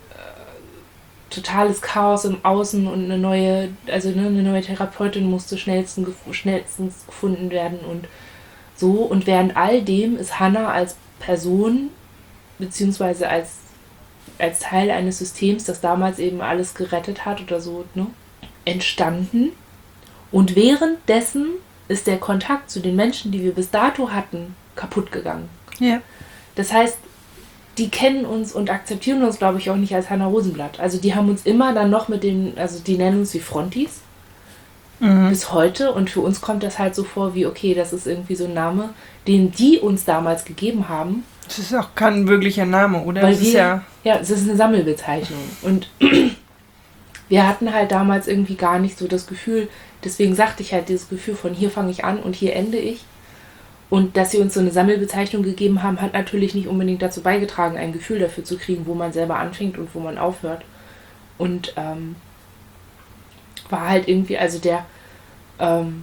Speaker 1: äh, totales Chaos im Außen und eine neue, also ne, eine neue Therapeutin musste schnellstens, schnellstens gefunden werden und so. Und während all dem ist Hannah als Person, beziehungsweise als, als Teil eines Systems, das damals eben alles gerettet hat oder so, ne, entstanden. Und währenddessen ist der Kontakt zu den Menschen, die wir bis dato hatten, kaputt gegangen.
Speaker 2: Ja.
Speaker 1: Das heißt, die kennen uns und akzeptieren uns, glaube ich, auch nicht als Hannah Rosenblatt. Also die haben uns immer dann noch mit den, also die nennen uns die Frontis mhm. bis heute. Und für uns kommt das halt so vor wie, okay, das ist irgendwie so ein Name, den die uns damals gegeben haben.
Speaker 2: Das ist auch kein wirklicher Name, oder?
Speaker 1: Weil
Speaker 2: das
Speaker 1: wir,
Speaker 2: ist ja,
Speaker 1: ja, es ist eine Sammelbezeichnung. Und wir hatten halt damals irgendwie gar nicht so das Gefühl, deswegen sagte ich halt dieses Gefühl von hier fange ich an und hier ende ich. Und dass sie uns so eine Sammelbezeichnung gegeben haben, hat natürlich nicht unbedingt dazu beigetragen, ein Gefühl dafür zu kriegen, wo man selber anfängt und wo man aufhört. Und ähm, war halt irgendwie, also der, ähm,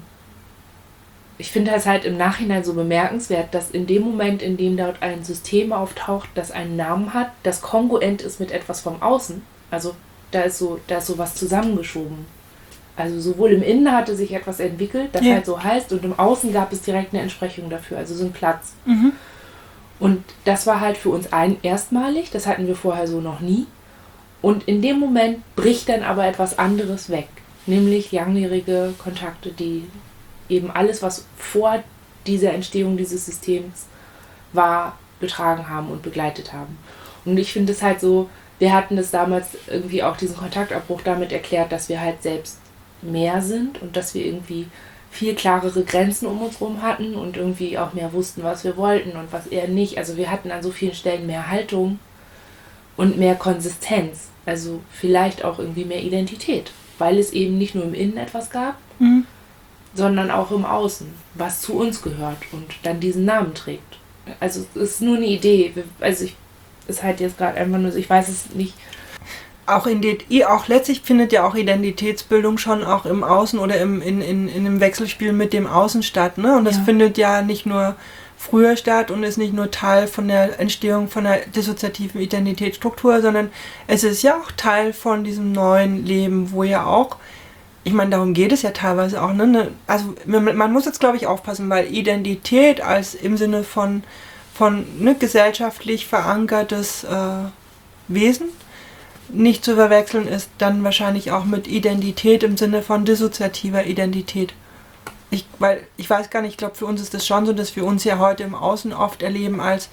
Speaker 1: ich finde das halt im Nachhinein so bemerkenswert, dass in dem Moment, in dem dort ein System auftaucht, das einen Namen hat, das kongruent ist mit etwas vom Außen, also da ist so, da ist so was zusammengeschoben. Also sowohl im Innen hatte sich etwas entwickelt, das yeah. halt so heißt, und im Außen gab es direkt eine Entsprechung dafür, also so ein Platz.
Speaker 2: Mhm.
Speaker 1: Und das war halt für uns ein erstmalig, das hatten wir vorher so noch nie. Und in dem Moment bricht dann aber etwas anderes weg, nämlich langjährige Kontakte, die eben alles, was vor dieser Entstehung dieses Systems war, getragen haben und begleitet haben. Und ich finde es halt so, wir hatten das damals irgendwie auch diesen Kontaktabbruch damit erklärt, dass wir halt selbst mehr sind und dass wir irgendwie viel klarere Grenzen um uns rum hatten und irgendwie auch mehr wussten, was wir wollten und was eher nicht. Also wir hatten an so vielen Stellen mehr Haltung und mehr Konsistenz. Also vielleicht auch irgendwie mehr Identität, weil es eben nicht nur im Innen etwas gab, mhm. sondern auch im Außen, was zu uns gehört und dann diesen Namen trägt. Also es ist nur eine Idee. Also ich ist halt jetzt gerade einfach nur so, ich weiß es nicht.
Speaker 2: Auch, in die, auch letztlich findet ja auch Identitätsbildung schon auch im Außen oder im, in, in, in einem Wechselspiel mit dem Außen statt. Ne? Und das ja. findet ja nicht nur früher statt und ist nicht nur Teil von der Entstehung von der dissoziativen Identitätsstruktur, sondern es ist ja auch Teil von diesem neuen Leben, wo ja auch, ich meine, darum geht es ja teilweise auch, ne? ne also man, man muss jetzt, glaube ich, aufpassen, weil Identität als im Sinne von, von ne, gesellschaftlich verankertes äh, Wesen nicht zu verwechseln ist, dann wahrscheinlich auch mit Identität im Sinne von dissoziativer Identität. Ich, weil ich weiß gar nicht, ich glaube, für uns ist das schon so, dass wir uns ja heute im Außen oft erleben als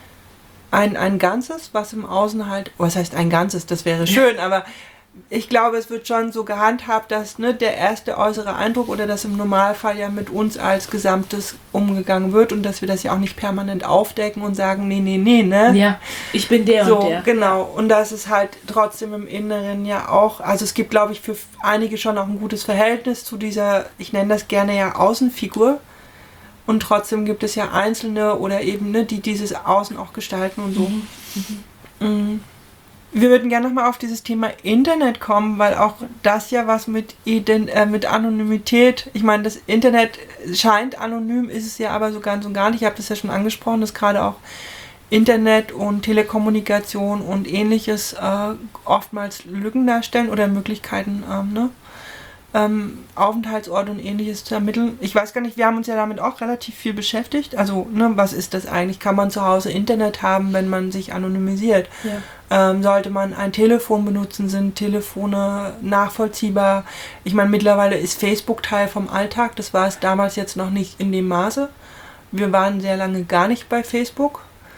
Speaker 2: ein, ein Ganzes, was im Außen halt, was heißt ein Ganzes, das wäre schön, aber ich glaube, es wird schon so gehandhabt, dass ne, der erste äußere Eindruck oder dass im Normalfall ja mit uns als Gesamtes umgegangen wird und dass wir das ja auch nicht permanent aufdecken und sagen, nee, nee, nee, ne?
Speaker 1: Ja, ich bin der
Speaker 2: so,
Speaker 1: und der.
Speaker 2: Genau, und das ist halt trotzdem im Inneren ja auch, also es gibt, glaube ich, für einige schon auch ein gutes Verhältnis zu dieser, ich nenne das gerne ja Außenfigur und trotzdem gibt es ja Einzelne oder eben, ne, die dieses Außen auch gestalten und so. Mhm. Mhm. Mhm. Wir würden gerne nochmal auf dieses Thema Internet kommen, weil auch das ja was mit, Ident- äh, mit Anonymität, ich meine, das Internet scheint anonym, ist es ja aber so ganz und gar nicht. Ich habe das ja schon angesprochen, dass gerade auch Internet und Telekommunikation und ähnliches äh, oftmals Lücken darstellen oder Möglichkeiten, ähm, ne? ähm, Aufenthaltsort und ähnliches zu ermitteln. Ich weiß gar nicht, wir haben uns ja damit auch relativ viel beschäftigt. Also, ne, was ist das eigentlich? Kann man zu Hause Internet haben, wenn man sich anonymisiert? Ja. Ähm, sollte man ein Telefon benutzen? Sind Telefone nachvollziehbar? Ich meine, mittlerweile ist Facebook Teil vom Alltag. Das war es damals jetzt noch nicht in dem Maße. Wir waren sehr lange gar nicht bei Facebook.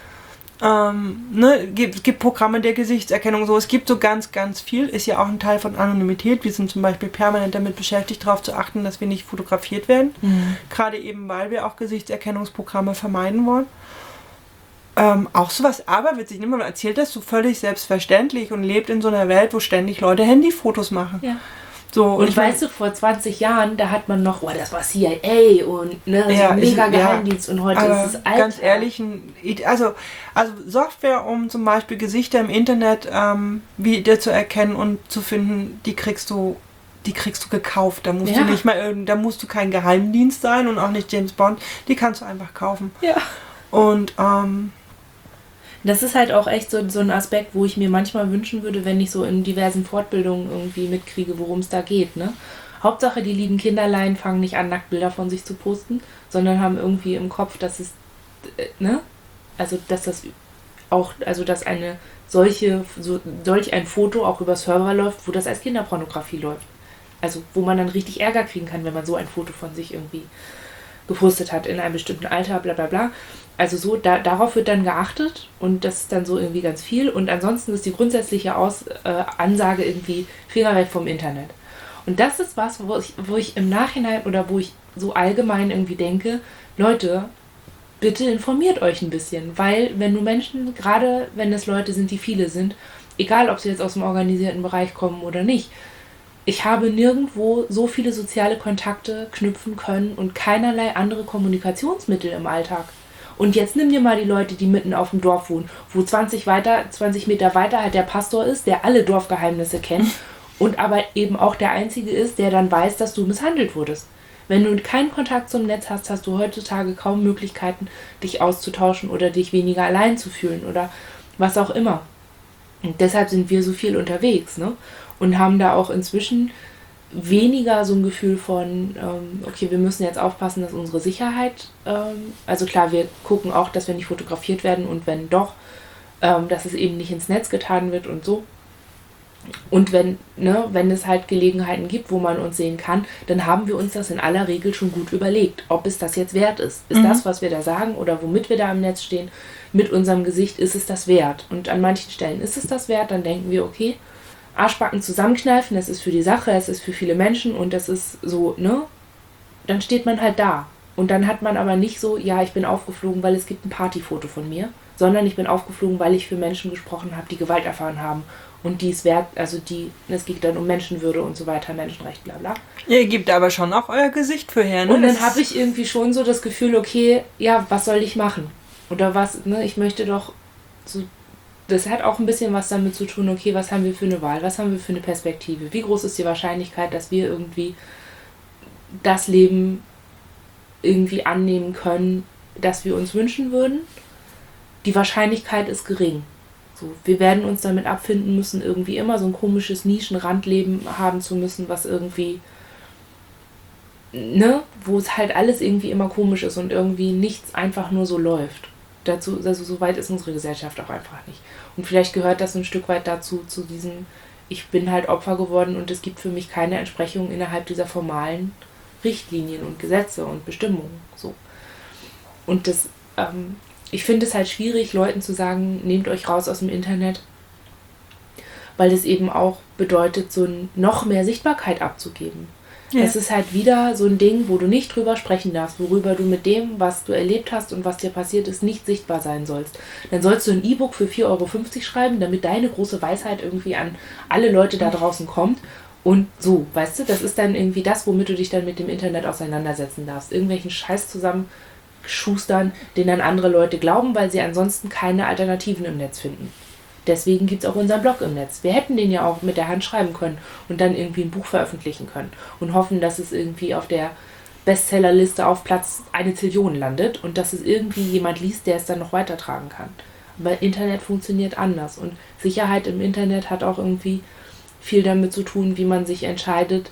Speaker 2: Ähm, ne, gibt, gibt Programme der Gesichtserkennung, so, es gibt so ganz, ganz viel, ist ja auch ein Teil von Anonymität. Wir sind zum Beispiel permanent damit beschäftigt, darauf zu achten, dass wir nicht fotografiert werden, mhm. gerade eben, weil wir auch Gesichtserkennungsprogramme vermeiden wollen. Ähm, auch sowas aberwitzig, ne? Man erzählt das so völlig selbstverständlich und lebt in so einer Welt, wo ständig Leute Handyfotos machen.
Speaker 1: Ja.
Speaker 2: So,
Speaker 1: und, und ich weißt du, vor zwanzig Jahren, da hat man noch, oh, das war C I A und ne,
Speaker 2: ja,
Speaker 1: so ein mega Geheimdienst, ja, und heute ist es Alltag.
Speaker 2: Ganz ehrlich, also, also Software, um zum Beispiel Gesichter im Internet ähm, wieder zu erkennen und zu finden, die kriegst du, die kriegst du gekauft. Da musst ja. du nicht mal, da musst du kein Geheimdienst sein und auch nicht James Bond. Die kannst du einfach kaufen.
Speaker 1: Ja.
Speaker 2: Und ähm,
Speaker 1: Das ist halt auch echt so, so ein Aspekt, wo ich mir manchmal wünschen würde, wenn ich so in diversen Fortbildungen irgendwie mitkriege, worum es da geht, ne? Hauptsache, die lieben Kinderlein fangen nicht an, Nacktbilder von sich zu posten, sondern haben irgendwie im Kopf, dass es, äh, ne? Also, dass das auch, also, dass eine solche, so, solch ein Foto auch über Server läuft, wo das als Kinderpornografie läuft. Also, wo man dann richtig Ärger kriegen kann, wenn man so ein Foto von sich irgendwie gepostet hat in einem bestimmten Alter, bla bla bla. Also so, da, darauf wird dann geachtet und das ist dann so irgendwie ganz viel. Und ansonsten ist die grundsätzliche Aus, äh, Ansage irgendwie Finger weg vom Internet. Und das ist was, wo ich, wo ich im Nachhinein oder wo ich so allgemein irgendwie denke, Leute, bitte informiert euch ein bisschen. Weil wenn du Menschen, gerade wenn es Leute sind, die viele sind, egal ob sie jetzt aus dem organisierten Bereich kommen oder nicht, ich habe nirgendwo so viele soziale Kontakte knüpfen können und keinerlei andere Kommunikationsmittel im Alltag. Und jetzt nimm dir mal die Leute, die mitten auf dem Dorf wohnen, wo zwanzig, weiter, zwanzig Meter weiter halt der Pastor ist, der alle Dorfgeheimnisse kennt und aber eben auch der Einzige ist, der dann weiß, dass du misshandelt wurdest. Wenn du keinen Kontakt zum Netz hast, hast du heutzutage kaum Möglichkeiten, dich auszutauschen oder dich weniger allein zu fühlen oder was auch immer. Und deshalb sind wir so viel unterwegs, ne? Und haben da auch inzwischen weniger so ein Gefühl von, ähm, okay, wir müssen jetzt aufpassen, dass unsere Sicherheit, ähm, also klar, wir gucken auch, dass wir nicht fotografiert werden und wenn doch, ähm, dass es eben nicht ins Netz getan wird und so. Und wenn, ne, wenn es halt Gelegenheiten gibt, wo man uns sehen kann, dann haben wir uns das in aller Regel schon gut überlegt, ob es das jetzt wert ist. Ist mhm. das, was wir da sagen oder womit wir da im Netz stehen, mit unserem Gesicht, ist es das wert? Und an manchen Stellen ist es das wert, dann denken wir, okay, Arschbacken zusammenkneifen, das ist für die Sache, es ist für viele Menschen und das ist so, ne? Dann steht man halt da. Und dann hat man aber nicht so, ja, ich bin aufgeflogen, weil es gibt ein Partyfoto von mir, sondern ich bin aufgeflogen, weil ich für Menschen gesprochen habe, die Gewalt erfahren haben und die es wert, also die, es geht dann um Menschenwürde und so weiter, Menschenrecht, bla bla.
Speaker 2: Ihr gebt aber schon auch euer Gesicht für her, ne?
Speaker 1: Und dann habe ich irgendwie schon so das Gefühl, okay, ja, was soll ich machen? Oder was, ne, ich möchte doch so. Das hat auch ein bisschen was damit zu tun, okay, was haben wir für eine Wahl, was haben wir für eine Perspektive, wie groß ist die Wahrscheinlichkeit, dass wir irgendwie das Leben irgendwie annehmen können, das wir uns wünschen würden. Die Wahrscheinlichkeit ist gering. So, wir werden uns damit abfinden müssen, irgendwie immer so ein komisches Nischenrandleben haben zu müssen, was irgendwie, ne, wo es halt alles irgendwie immer komisch ist und irgendwie nichts einfach nur so läuft. Dazu, also so weit ist unsere Gesellschaft auch einfach nicht. Und vielleicht gehört das ein Stück weit dazu, zu diesem, ich bin halt Opfer geworden und es gibt für mich keine Entsprechung innerhalb dieser formalen Richtlinien und Gesetze und Bestimmungen. So. Und das, ähm, ich finde es halt schwierig, Leuten zu sagen, nehmt euch raus aus dem Internet, weil das eben auch bedeutet, so ein, noch mehr Sichtbarkeit abzugeben. Ja. Das ist halt wieder so ein Ding, wo du nicht drüber sprechen darfst, worüber du mit dem, was du erlebt hast und was dir passiert ist, nicht sichtbar sein sollst. Dann sollst du ein E-Book für vier Euro fünfzig schreiben, damit deine große Weisheit irgendwie an alle Leute da draußen kommt. Und so, weißt du, das ist dann irgendwie das, womit du dich dann mit dem Internet auseinandersetzen darfst. Irgendwelchen Scheiß zusammenschustern, den dann andere Leute glauben, weil sie ansonsten keine Alternativen im Netz finden. Deswegen gibt es auch unseren Blog im Netz. Wir hätten den ja auch mit der Hand schreiben können und dann irgendwie ein Buch veröffentlichen können und hoffen, dass es irgendwie auf der Bestsellerliste auf Platz eine Zillion landet und dass es irgendwie jemand liest, der es dann noch weitertragen kann. Aber Internet funktioniert anders und Sicherheit im Internet hat auch irgendwie viel damit zu tun, wie man sich entscheidet,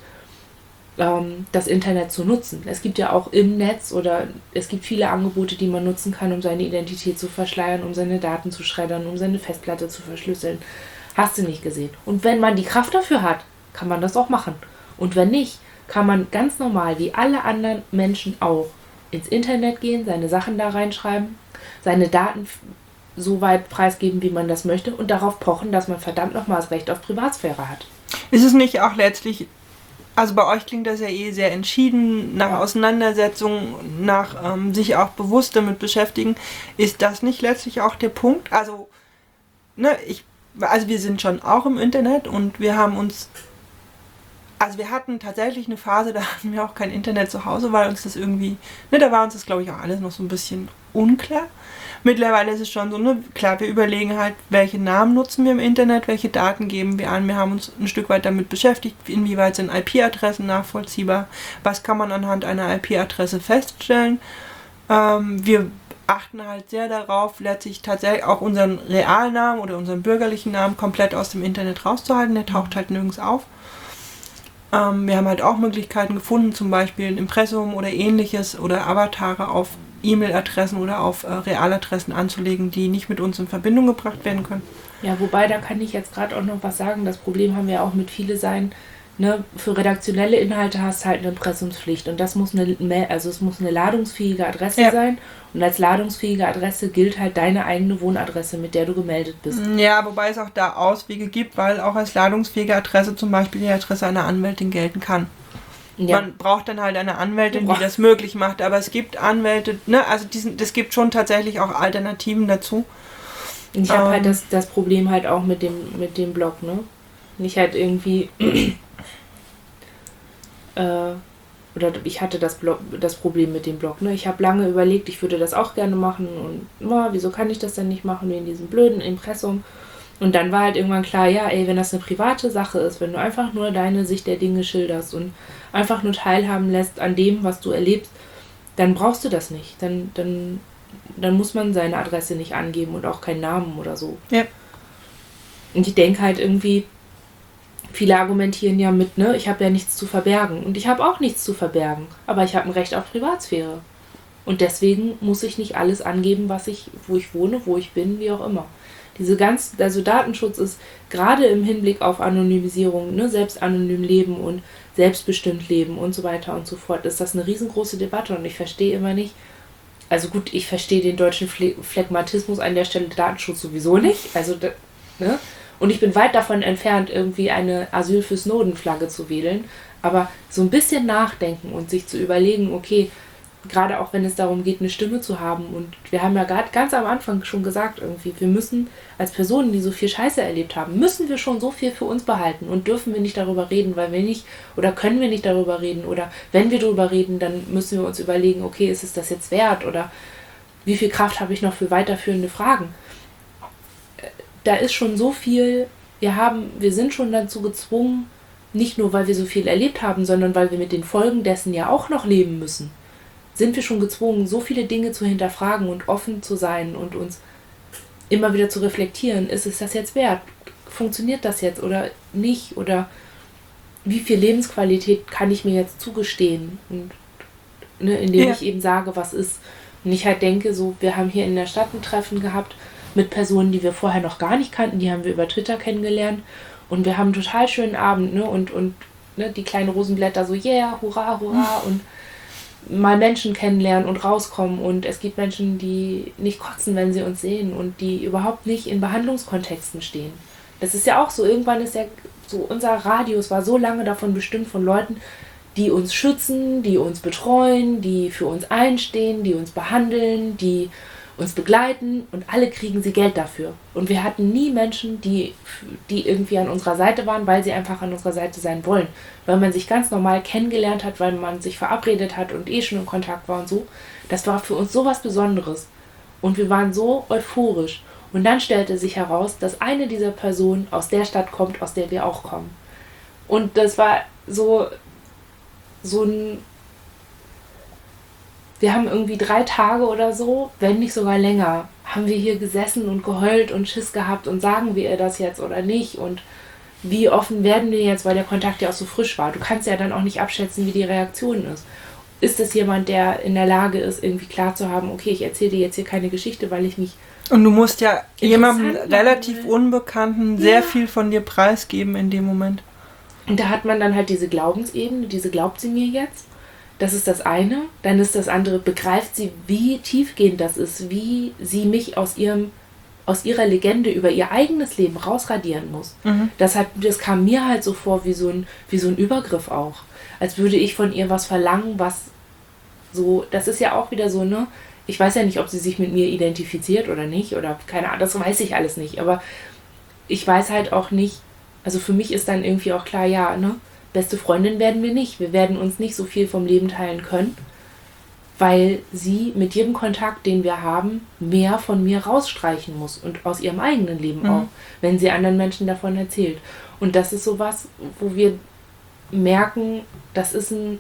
Speaker 1: das Internet zu nutzen. Es gibt ja auch im Netz oder es gibt viele Angebote, die man nutzen kann, um seine Identität zu verschleiern, um seine Daten zu schreddern, um seine Festplatte zu verschlüsseln. Hast du nicht gesehen. Und wenn man die Kraft dafür hat, kann man das auch machen. Und wenn nicht, kann man ganz normal, wie alle anderen Menschen auch, ins Internet gehen, seine Sachen da reinschreiben, seine Daten so weit preisgeben, wie man das möchte und darauf pochen, dass man verdammt nochmal das Recht auf Privatsphäre hat.
Speaker 2: Ist es nicht auch letztlich, also bei euch klingt das ja eh sehr entschieden, nach Auseinandersetzung, nach ähm, sich auch bewusst damit beschäftigen. Ist das nicht letztlich auch der Punkt? Also, ne, ich, also wir sind schon auch im Internet und wir haben uns, also wir hatten tatsächlich eine Phase, da hatten wir auch kein Internet zu Hause, weil uns das irgendwie, ne, da war uns das, glaube ich, auch alles noch so ein bisschen unklar. Mittlerweile ist es schon so, ne, klar, wir überlegen halt, welche Namen nutzen wir im Internet, welche Daten geben wir an. Wir haben uns ein Stück weit damit beschäftigt, inwieweit sind I P-Adressen nachvollziehbar, was kann man anhand einer I P-Adresse feststellen. Ähm, wir achten halt sehr darauf, letztlich tatsächlich auch unseren Realnamen oder unseren bürgerlichen Namen komplett aus dem Internet rauszuhalten. Der taucht halt nirgends auf. Ähm, wir haben halt auch Möglichkeiten gefunden, zum Beispiel ein Impressum oder ähnliches oder Avatare auf E-Mail-Adressen oder auf äh, Realadressen anzulegen, die nicht mit uns in Verbindung gebracht werden können.
Speaker 1: Ja, wobei, da kann ich jetzt gerade auch noch was sagen. Das Problem haben wir auch mit viele sein. Ne, für redaktionelle Inhalte hast du halt eine Impressumspflicht und das muss eine, also es muss eine ladungsfähige Adresse ja. sein und als ladungsfähige Adresse gilt halt deine eigene Wohnadresse, mit der du gemeldet bist.
Speaker 2: Ja, wobei es auch da Auswege gibt, weil auch als ladungsfähige Adresse zum Beispiel die Adresse einer Anwältin gelten kann. Ja. Man braucht dann halt eine Anwältin, die das möglich macht, aber es gibt Anwälte, ne, also diesen, das gibt schon tatsächlich auch Alternativen dazu.
Speaker 1: Und ich habe ähm, halt das, das Problem halt auch mit dem, mit dem Blog, ne? Nicht halt irgendwie Äh, oder ich hatte das, Blog, das Problem mit dem Blog. Ne? Ich habe lange überlegt, ich würde das auch gerne machen und oh, wieso kann ich das denn nicht machen wie in diesem blöden Impressum? Und dann war halt irgendwann klar, ja, ey, wenn das eine private Sache ist, wenn du einfach nur deine Sicht der Dinge schilderst und einfach nur teilhaben lässt an dem, was du erlebst, dann brauchst du das nicht. Dann, dann, dann muss man seine Adresse nicht angeben und auch keinen Namen oder so.
Speaker 2: Ja.
Speaker 1: Und ich denke halt irgendwie, viele argumentieren ja mit, ne, ich habe ja nichts zu verbergen. Und ich habe auch nichts zu verbergen. Aber ich habe ein Recht auf Privatsphäre. Und deswegen muss ich nicht alles angeben, was ich, wo ich wohne, wo ich bin, wie auch immer. Diese ganz, also Datenschutz ist gerade im Hinblick auf Anonymisierung, ne, selbst anonym leben und selbstbestimmt leben und so weiter und so fort, ist das eine riesengroße Debatte. Und ich verstehe immer nicht, also gut, ich verstehe den deutschen Phlegmatismus an der Stelle Datenschutz sowieso nicht. Also, ne? Und ich bin weit davon entfernt, irgendwie eine Asyl für Snowden-Flagge zu wählen. Aber so ein bisschen nachdenken und sich zu überlegen, okay, gerade auch wenn es darum geht, eine Stimme zu haben. Und wir haben ja gerade ganz am Anfang schon gesagt, irgendwie, wir müssen als Personen, die so viel Scheiße erlebt haben, müssen wir schon so viel für uns behalten und dürfen wir nicht darüber reden, weil wir nicht, oder können wir nicht darüber reden. Oder wenn wir darüber reden, dann müssen wir uns überlegen, okay, ist es das jetzt wert? Oder wie viel Kraft habe ich noch für weiterführende Fragen? Da ist schon so viel, wir haben, wir sind schon dazu gezwungen, nicht nur, weil wir so viel erlebt haben, sondern weil wir mit den Folgen dessen ja auch noch leben müssen, sind wir schon gezwungen, so viele Dinge zu hinterfragen und offen zu sein und uns immer wieder zu reflektieren, ist es das jetzt wert? Funktioniert das jetzt oder nicht? Oder wie viel Lebensqualität kann ich mir jetzt zugestehen? Und ne, indem ja. ich eben sage, was ist. Und ich halt denke, so, wir haben hier in der Stadt ein Treffen gehabt, mit Personen, die wir vorher noch gar nicht kannten, die haben wir über Twitter kennengelernt und wir haben einen total schönen Abend, ne, und, und ne, die kleinen Rosenblätter so, yeah, hurra, hurra und mal Menschen kennenlernen und rauskommen und es gibt Menschen, die nicht kotzen, wenn sie uns sehen und die überhaupt nicht in Behandlungskontexten stehen. Das ist ja auch so, irgendwann ist ja so, unser Radius war so lange davon bestimmt von Leuten, die uns schützen, die uns betreuen, die für uns einstehen, die uns behandeln, die uns begleiten und alle kriegen sie Geld dafür. Und wir hatten nie Menschen, die, die irgendwie an unserer Seite waren, weil sie einfach an unserer Seite sein wollen. Weil man sich ganz normal kennengelernt hat, weil man sich verabredet hat und eh schon in Kontakt war und so. Das war für uns so was Besonderes. Und wir waren so euphorisch. Und dann stellte sich heraus, dass eine dieser Personen aus der Stadt kommt, aus der wir auch kommen. Und das war so, so ein... Wir haben irgendwie drei Tage oder so, wenn nicht sogar länger, haben wir hier gesessen und geheult und Schiss gehabt und sagen wir ihr das jetzt oder nicht und wie offen werden wir jetzt, weil der Kontakt ja auch so frisch war. Du kannst ja dann auch nicht abschätzen, wie die Reaktion ist. Ist es jemand, der in der Lage ist, irgendwie klar zu haben, okay, ich erzähle dir jetzt hier keine Geschichte, weil ich mich...
Speaker 2: Und du musst ja jemandem relativ Unbekannten sehr ja. viel von dir preisgeben in dem Moment.
Speaker 1: Und da hat man dann halt diese Glaubensebene, diese glaubt sie mir jetzt. Das ist das eine. Dann ist das andere, begreift sie, wie tiefgehend das ist, wie sie mich aus ihrem, aus ihrer Legende über ihr eigenes Leben rausradieren muss. Mhm. Das hat, das kam mir halt so vor wie so ein, wie so ein Übergriff auch. Als würde ich von ihr was verlangen, was so, das ist ja auch wieder so, ne? Ich weiß ja nicht, ob sie sich mit mir identifiziert oder nicht, oder keine Ahnung, das weiß ich alles nicht. Aber ich weiß halt auch nicht, also für mich ist dann irgendwie auch klar, ja, ne? Beste Freundin werden wir nicht. Wir werden uns nicht so viel vom Leben teilen können, weil sie mit jedem Kontakt, den wir haben, mehr von mir rausstreichen muss und aus ihrem eigenen Leben mhm. auch, wenn sie anderen Menschen davon erzählt. Und das ist sowas, wo wir merken, das ist ein,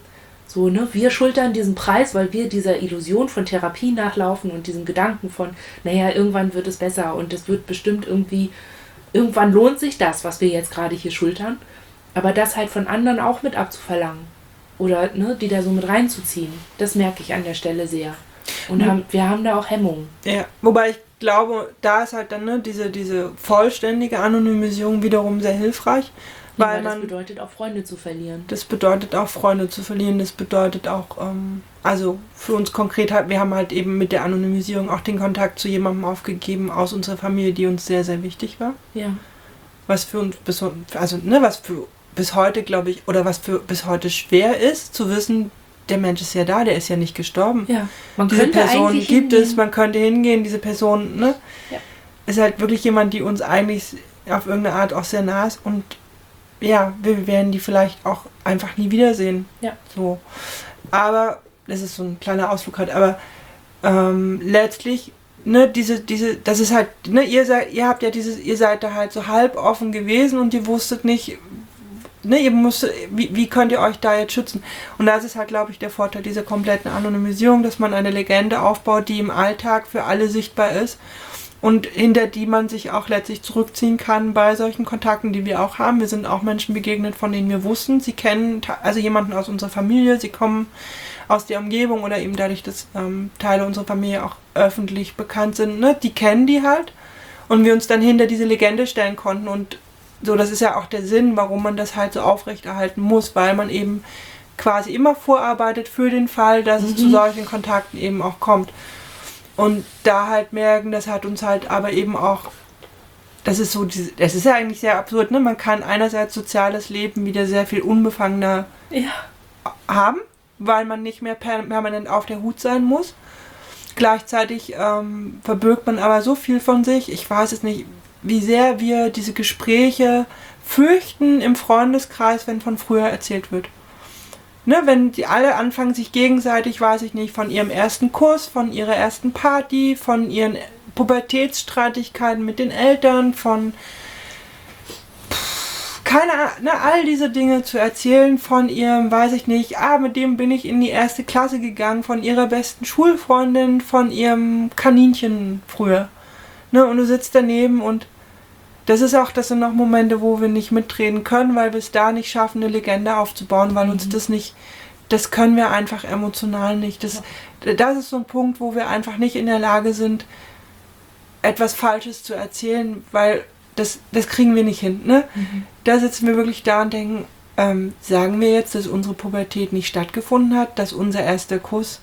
Speaker 1: So, ne, wir schultern diesen Preis, weil wir dieser Illusion von Therapie nachlaufen und diesem Gedanken von, naja, irgendwann wird es besser und es wird bestimmt irgendwie, irgendwann lohnt sich das, was wir jetzt gerade hier schultern. Aber das halt von anderen auch mit abzuverlangen oder ne, die da so mit reinzuziehen, das merke ich an der Stelle sehr. Und mhm. haben, wir haben da auch Hemmungen.
Speaker 2: Ja, wobei ich glaube, da ist halt dann ne, diese, diese vollständige Anonymisierung wiederum sehr hilfreich.
Speaker 1: Weil,
Speaker 2: weil
Speaker 1: ja, das
Speaker 2: man,
Speaker 1: bedeutet auch Freunde zu verlieren.
Speaker 2: Das bedeutet auch Freunde zu verlieren. Das bedeutet auch, ähm, also für uns konkret, halt, wir haben halt eben mit der Anonymisierung auch den Kontakt zu jemandem aufgegeben aus unserer Familie, die uns sehr, sehr wichtig war.
Speaker 1: Ja.
Speaker 2: Was für uns bis, also, ne, was für bis heute, glaube ich, oder was für bis heute schwer ist, zu wissen, der Mensch ist ja da, der ist ja nicht gestorben.
Speaker 1: Ja. Man
Speaker 2: diese
Speaker 1: könnte
Speaker 2: Person
Speaker 1: eigentlich
Speaker 2: gibt
Speaker 1: hingehen.
Speaker 2: es, man könnte hingehen, diese Person, ne,
Speaker 1: ja.
Speaker 2: ist halt wirklich jemand, die uns eigentlich auf irgendeine Art auch sehr nah ist und ja, wir werden die vielleicht auch einfach nie wiedersehen.
Speaker 1: Ja.
Speaker 2: So. Aber, das ist so ein kleiner Ausflug halt, aber ähm, letztlich, ne, diese, diese, das ist halt, ne, ihr seid, ihr habt ja dieses, ihr seid da halt so halb offen gewesen und ihr wusstet nicht, ne, ihr musstet, wie, wie könnt ihr euch da jetzt schützen? Und das ist halt, glaube ich, der Vorteil dieser kompletten Anonymisierung, dass man eine Legende aufbaut, die im Alltag für alle sichtbar ist. Und hinter die man sich auch letztlich zurückziehen kann bei solchen Kontakten, die wir auch haben. Wir sind auch Menschen begegnet, von denen wir wussten, sie kennen also jemanden aus unserer Familie, sie kommen aus der Umgebung oder eben dadurch, dass ähm, Teile unserer Familie auch öffentlich bekannt sind, ne? Die kennen die halt und wir uns dann hinter diese Legende stellen konnten. Und so, das ist ja auch der Sinn, warum man das halt so aufrechterhalten muss, weil man eben quasi immer vorarbeitet für den Fall, dass mhm. es zu solchen Kontakten eben auch kommt. Und da halt merken, das hat uns halt aber eben auch, das ist so, das ist ja eigentlich sehr absurd, ne? Man kann einerseits soziales Leben wieder sehr viel unbefangener
Speaker 1: ja.
Speaker 2: haben, weil man nicht mehr permanent auf der Hut sein muss. Gleichzeitig ähm, verbirgt man aber so viel von sich. Ich weiß es nicht, wie sehr wir diese Gespräche fürchten im Freundeskreis, wenn von früher erzählt wird. Ne, wenn die alle anfangen, sich gegenseitig, weiß ich nicht, von ihrem ersten Kuss, von ihrer ersten Party, von ihren Pubertätsstreitigkeiten mit den Eltern, von pff, keine Ahnung, ne, all diese Dinge zu erzählen, von ihrem, weiß ich nicht, ah, mit dem bin ich in die erste Klasse gegangen, von ihrer besten Schulfreundin, von ihrem Kaninchen früher. Ne, und du sitzt daneben und das ist auch, das sind noch Momente, wo wir nicht mitreden können, weil wir es da nicht schaffen, eine Legende aufzubauen, weil mhm. uns das nicht, das können wir einfach emotional nicht. Das, ja. das ist so ein Punkt, wo wir einfach nicht in der Lage sind, etwas Falsches zu erzählen, weil das, das kriegen wir nicht hin. Ne? Mhm. Da sitzen wir wirklich da und denken, ähm, sagen wir jetzt, dass unsere Pubertät nicht stattgefunden hat, dass unser erster Kuss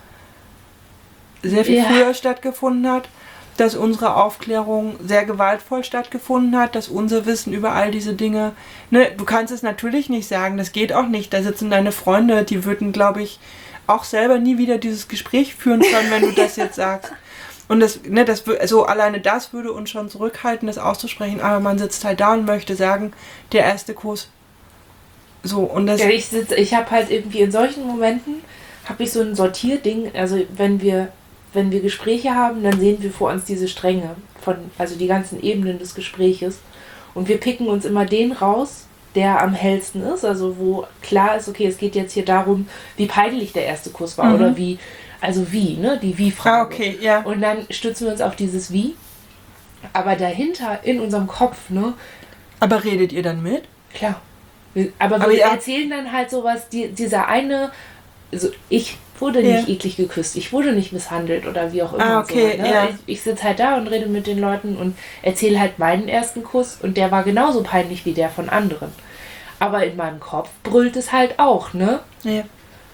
Speaker 2: sehr viel ja. früher stattgefunden hat, dass unsere Aufklärung sehr gewaltvoll stattgefunden hat, dass unser Wissen über all diese Dinge, ne, du kannst es natürlich nicht sagen, das geht auch nicht, da sitzen deine Freunde, die würden, glaube ich, auch selber nie wieder dieses Gespräch führen können, wenn du das jetzt sagst. Und das, ne, das, also alleine das würde uns schon zurückhalten, das auszusprechen, aber man sitzt halt da und möchte sagen, der erste Kuss. So, und das...
Speaker 1: Ja, ich sitze, ich habe halt irgendwie in solchen Momenten, habe ich so ein Sortierding, also wenn wir Wenn wir Gespräche haben, dann sehen wir vor uns diese Stränge, von, also die ganzen Ebenen des Gespräches. Und wir picken uns immer den raus, der am hellsten ist, also wo klar ist, okay, es geht jetzt hier darum, wie peinlich der erste Kuss war mhm. oder wie, also wie, ne, die Wie-Frage.
Speaker 2: Ah, okay, ja.
Speaker 1: Und dann stützen wir uns auf dieses Wie, aber dahinter in unserem Kopf, ne.
Speaker 2: Aber redet ihr dann mit?
Speaker 1: Klar. Aber wir
Speaker 2: aber ja.
Speaker 1: erzählen dann halt sowas, die, dieser eine, also ich wurde nicht ja. eklig geküsst, ich wurde nicht misshandelt oder wie auch immer.
Speaker 2: Ah, okay,
Speaker 1: so, ne?
Speaker 2: ja.
Speaker 1: Ich, ich sitze halt da und rede mit den Leuten und erzähle halt meinen ersten Kuss und der war genauso peinlich wie der von anderen. Aber in meinem Kopf brüllt es halt auch, ne?
Speaker 2: Ja.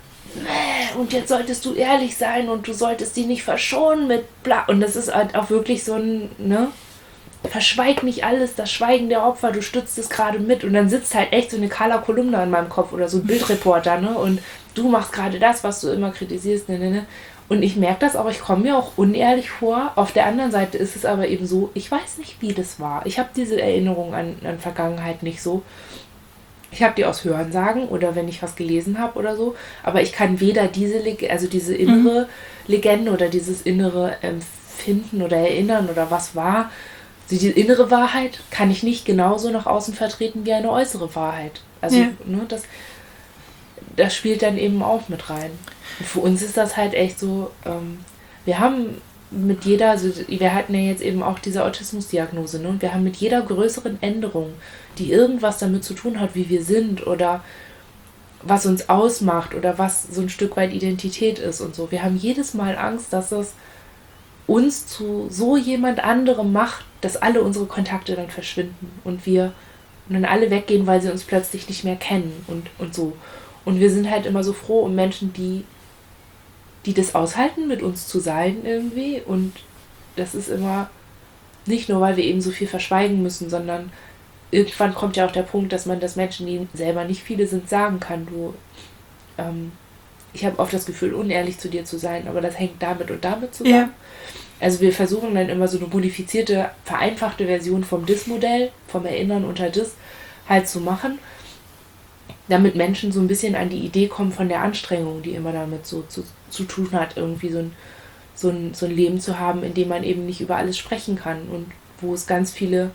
Speaker 1: Und jetzt solltest du ehrlich sein und du solltest die nicht verschonen mit bla. Und das ist halt auch wirklich so ein, ne? Verschweig nicht alles, das Schweigen der Opfer, du stützt es gerade mit. Und dann sitzt halt echt so eine Carla Kolumna in meinem Kopf oder so ein Bildreporter, ne? Und du machst gerade das, was du immer kritisierst, ne, ne, ne. Und ich merke das auch, ich komme mir auch unehrlich vor. Auf der anderen Seite ist es aber eben so, ich weiß nicht, wie das war. Ich habe diese Erinnerung an, an Vergangenheit nicht so. Ich habe die aus Hörensagen oder wenn ich was gelesen habe oder so. Aber ich kann weder diese, Leg- also diese innere mhm. Legende oder dieses innere Empfinden oder Erinnern oder was war. Die innere Wahrheit kann ich nicht genauso nach außen vertreten wie eine äußere Wahrheit. Also,
Speaker 2: ja.
Speaker 1: ne, das... das spielt dann eben auch mit rein. Und für uns ist das halt echt so, ähm, wir haben mit jeder, also wir hatten ja jetzt eben auch diese Autismusdiagnose, ne? Und wir haben mit jeder größeren Änderung, die irgendwas damit zu tun hat, wie wir sind oder was uns ausmacht oder was so ein Stück weit Identität ist und so. Wir haben jedes Mal Angst, dass es uns zu so jemand anderem macht, dass alle unsere Kontakte dann verschwinden und wir und dann alle weggehen, weil sie uns plötzlich nicht mehr kennen und, und so. Und wir sind halt immer so froh um Menschen, die, die das aushalten, mit uns zu sein irgendwie. Und das ist immer nicht nur, weil wir eben so viel verschweigen müssen, sondern irgendwann kommt ja auch der Punkt, dass man das Menschen, die selber nicht viele sind, sagen kann, du, ähm, ich habe oft das Gefühl, unehrlich zu dir zu sein, aber das hängt damit und damit zusammen. Ja. Also wir versuchen dann immer so eine modifizierte, vereinfachte Version vom D I S-Modell, vom Erinnern unter D I S, halt zu machen, damit Menschen so ein bisschen an die Idee kommen von der Anstrengung, die immer damit so zu, zu tun hat, irgendwie so ein, so, ein, so ein Leben zu haben, in dem man eben nicht über alles sprechen kann und wo es ganz viele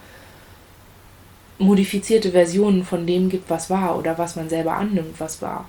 Speaker 1: modifizierte Versionen von dem gibt, was war oder was man selber annimmt, was war.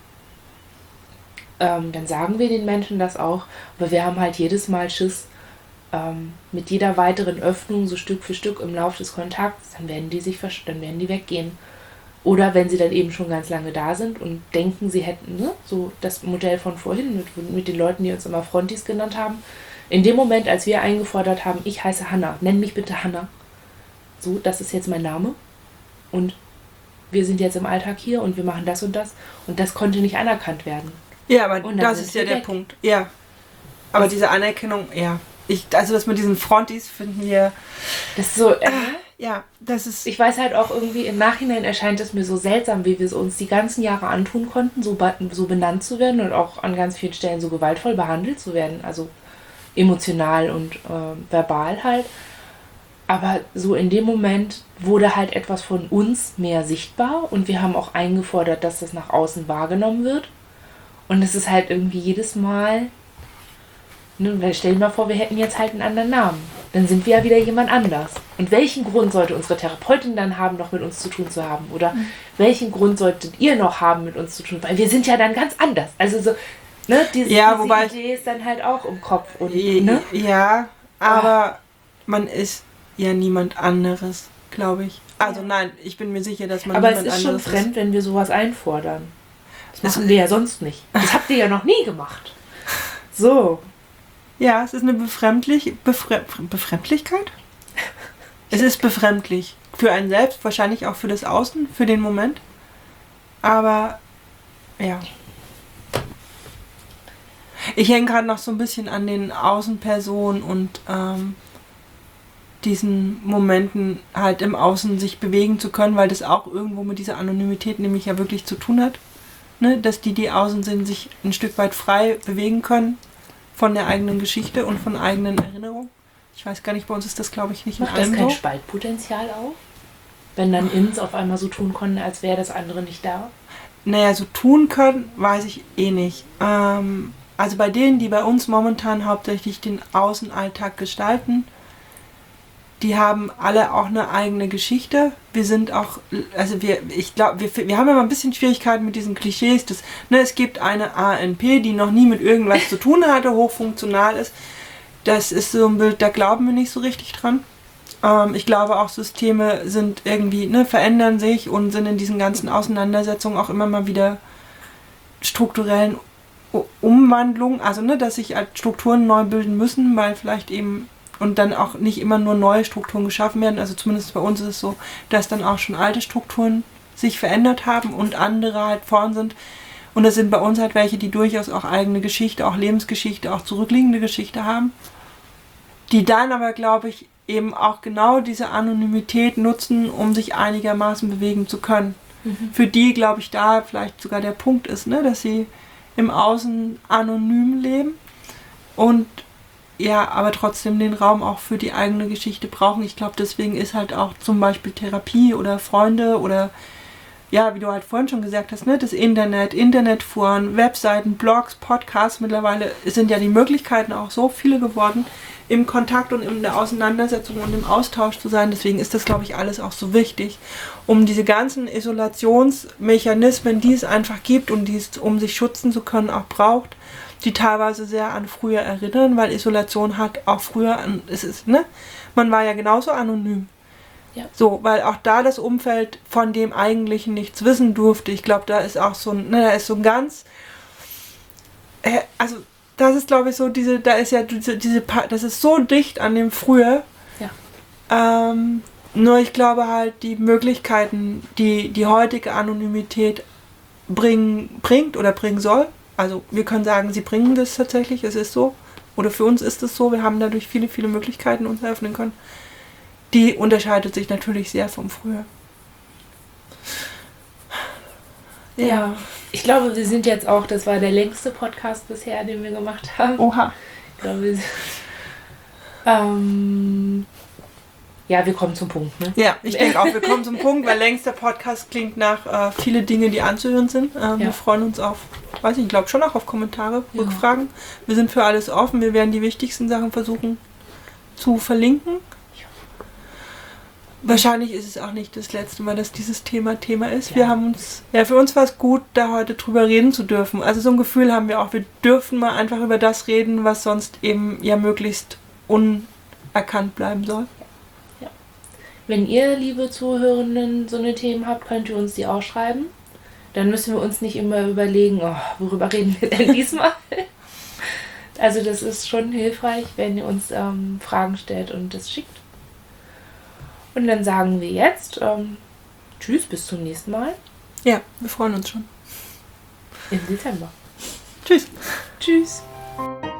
Speaker 1: Ähm, dann sagen wir den Menschen das auch, aber wir haben halt jedes Mal Schiss, ähm, mit jeder weiteren Öffnung, so Stück für Stück im Laufe des Kontakts, dann werden die sich versch- dann werden die weggehen. Oder wenn sie dann eben schon ganz lange da sind und denken, sie hätten, ne, so das Modell von vorhin mit, mit den Leuten, die uns immer Frontis genannt haben. In dem Moment, als wir eingefordert haben, ich heiße Hanna, nenn mich bitte Hanna. So, das ist jetzt mein Name. Und wir sind jetzt im Alltag hier und wir machen das und das. Und das konnte nicht anerkannt werden.
Speaker 2: Ja, aber das ist ja der weg. Punkt. Ja. Aber das diese Anerkennung, ja. Ich, also das mit diesen Frontis finden wir...
Speaker 1: Das ist so... Äh,
Speaker 2: ja, das ist...
Speaker 1: Ich weiß halt auch irgendwie, im Nachhinein erscheint es mir so seltsam, wie wir es uns die ganzen Jahre antun konnten, so, so benannt zu werden und auch an ganz vielen Stellen so gewaltvoll behandelt zu werden. Also emotional und äh, verbal halt. Aber so in dem Moment wurde halt etwas von uns mehr sichtbar und wir haben auch eingefordert, dass das nach außen wahrgenommen wird. Und es ist halt irgendwie jedes Mal, ne, stell dir mal vor, wir hätten jetzt halt einen anderen Namen. Dann sind wir ja wieder jemand anders. Und welchen Grund sollte unsere Therapeutin dann haben, noch mit uns zu tun zu haben? Oder mhm. welchen Grund solltet ihr noch haben, mit uns zu tun? Weil wir sind ja dann ganz anders. Also so, ne, diese,
Speaker 2: ja,
Speaker 1: diese
Speaker 2: wobei
Speaker 1: Idee ist dann halt auch im Kopf. Und,
Speaker 2: ne? Ja, aber man ist ja niemand anderes, glaube ich. Also ja. Nein, ich bin mir sicher, dass man
Speaker 1: aber
Speaker 2: niemand anderes ist.
Speaker 1: Aber es ist schon fremd, ist. wenn wir sowas einfordern. Das machen wir ja sonst nicht. Das habt ihr ja noch nie gemacht. So.
Speaker 2: Ja, es ist eine befremdlich, befre, Befremdlichkeit. Es ist befremdlich. Für einen selbst, wahrscheinlich auch für das Außen, für den Moment. Aber, ja. Ich hänge gerade noch so ein bisschen an den Außenpersonen und ähm, diesen Momenten halt im Außen sich bewegen zu können, weil das auch irgendwo mit dieser Anonymität nämlich ja wirklich zu tun hat. Ne? Dass die, die außen sind, sich ein Stück weit frei bewegen können von der eigenen Geschichte und von eigenen Erinnerungen. Ich weiß gar nicht, bei uns ist das, glaube ich, nicht in
Speaker 1: allem so. Macht das kein
Speaker 2: so.
Speaker 1: Spaltpotenzial auch? Wenn dann Ins auf einmal so tun konnten, als wäre das andere nicht da?
Speaker 2: Naja, so tun können, weiß ich eh nicht. Ähm, also bei denen, die bei uns momentan hauptsächlich den Außenalltag gestalten, die haben alle auch eine eigene Geschichte. Wir sind auch, also wir, ich glaube, wir, wir haben ja mal ein bisschen Schwierigkeiten mit diesen Klischees. Dass, ne, es gibt eine A N P, die noch nie mit irgendwas zu tun hatte, hochfunktional ist. Das ist so ein Bild, da glauben wir nicht so richtig dran. Ähm, ich glaube auch, Systeme sind irgendwie, ne, verändern sich und sind in diesen ganzen Auseinandersetzungen auch immer mal wieder strukturellen Umwandlungen. Also, ne, dass sich halt Strukturen neu bilden müssen, weil vielleicht eben und dann auch nicht immer nur neue Strukturen geschaffen werden. Also zumindest bei uns ist es so, dass dann auch schon alte Strukturen sich verändert haben und andere halt vorn sind. Und das sind bei uns halt welche, die durchaus auch eigene Geschichte, auch Lebensgeschichte, auch zurückliegende Geschichte haben. Die dann aber, glaube ich, eben auch genau diese Anonymität nutzen, um sich einigermaßen bewegen zu können. Mhm. Für die, glaube ich, da vielleicht sogar der Punkt ist, ne, dass sie im Außen anonym leben und ja, aber trotzdem den Raum auch für die eigene Geschichte brauchen. Ich glaube, deswegen ist halt auch zum Beispiel Therapie oder Freunde oder ja, wie du halt vorhin schon gesagt hast, ne, das Internet, Internetforen, Webseiten, Blogs, Podcasts, mittlerweile sind ja die Möglichkeiten auch so viele geworden, im Kontakt und in der Auseinandersetzung und im Austausch zu sein. Deswegen ist das, glaube ich, alles auch so wichtig, um diese ganzen Isolationsmechanismen, die es einfach gibt und die es, um sich schützen zu können, auch braucht, die teilweise sehr an früher erinnern, weil Isolation hat auch früher, an, es ist, ne, man war ja genauso anonym.
Speaker 1: Ja.
Speaker 2: So, weil auch da das Umfeld von dem Eigentlichen nichts wissen durfte. Ich glaube, da ist auch so ein, ne, da ist so ein ganz, äh, also das ist, glaube ich, so diese, da ist ja diese, diese, das ist so dicht an dem Früher.
Speaker 1: Ja.
Speaker 2: Ähm, nur ich glaube halt, die Möglichkeiten, die die heutige Anonymität bringen, bringt oder bringen soll, also wir können sagen, sie bringen das tatsächlich, es ist so, oder für uns ist es so, wir haben dadurch viele, viele Möglichkeiten uns eröffnen können, die unterscheidet sich natürlich sehr vom Früher.
Speaker 1: Ja. ja, ich glaube, wir sind jetzt auch, das war der längste Podcast bisher, den wir gemacht haben.
Speaker 2: Oha.
Speaker 1: Ich glaube, wir sind, ähm, ja, wir kommen zum Punkt, ne?
Speaker 2: Ja, ich denke auch, wir kommen zum Punkt, weil längster Podcast klingt nach äh, viele Dinge, die anzuhören sind. Äh, ja. Wir freuen uns auf, weiß ich, ich glaube schon auch auf Kommentare, ja. Rückfragen. Wir sind für alles offen, wir werden die wichtigsten Sachen versuchen zu verlinken. Wahrscheinlich ist es auch nicht das letzte Mal, dass dieses Thema Thema ist. Ja. Wir haben uns, ja, für uns war es gut, da heute drüber reden zu dürfen. Also so ein Gefühl haben wir auch, wir dürfen mal einfach über das reden, was sonst eben ja möglichst unerkannt bleiben soll.
Speaker 1: Ja. Wenn ihr, liebe Zuhörenden, so eine Themen habt, könnt ihr uns die auch schreiben. Dann müssen wir uns nicht immer überlegen, oh, worüber reden wir denn diesmal? Also das ist schon hilfreich, wenn ihr uns ähm, Fragen stellt und das schickt. Und dann sagen wir jetzt ähm, tschüss, bis zum nächsten Mal.
Speaker 2: Ja, wir freuen uns schon.
Speaker 1: Im Dezember.
Speaker 2: Tschüss.
Speaker 1: Tschüss.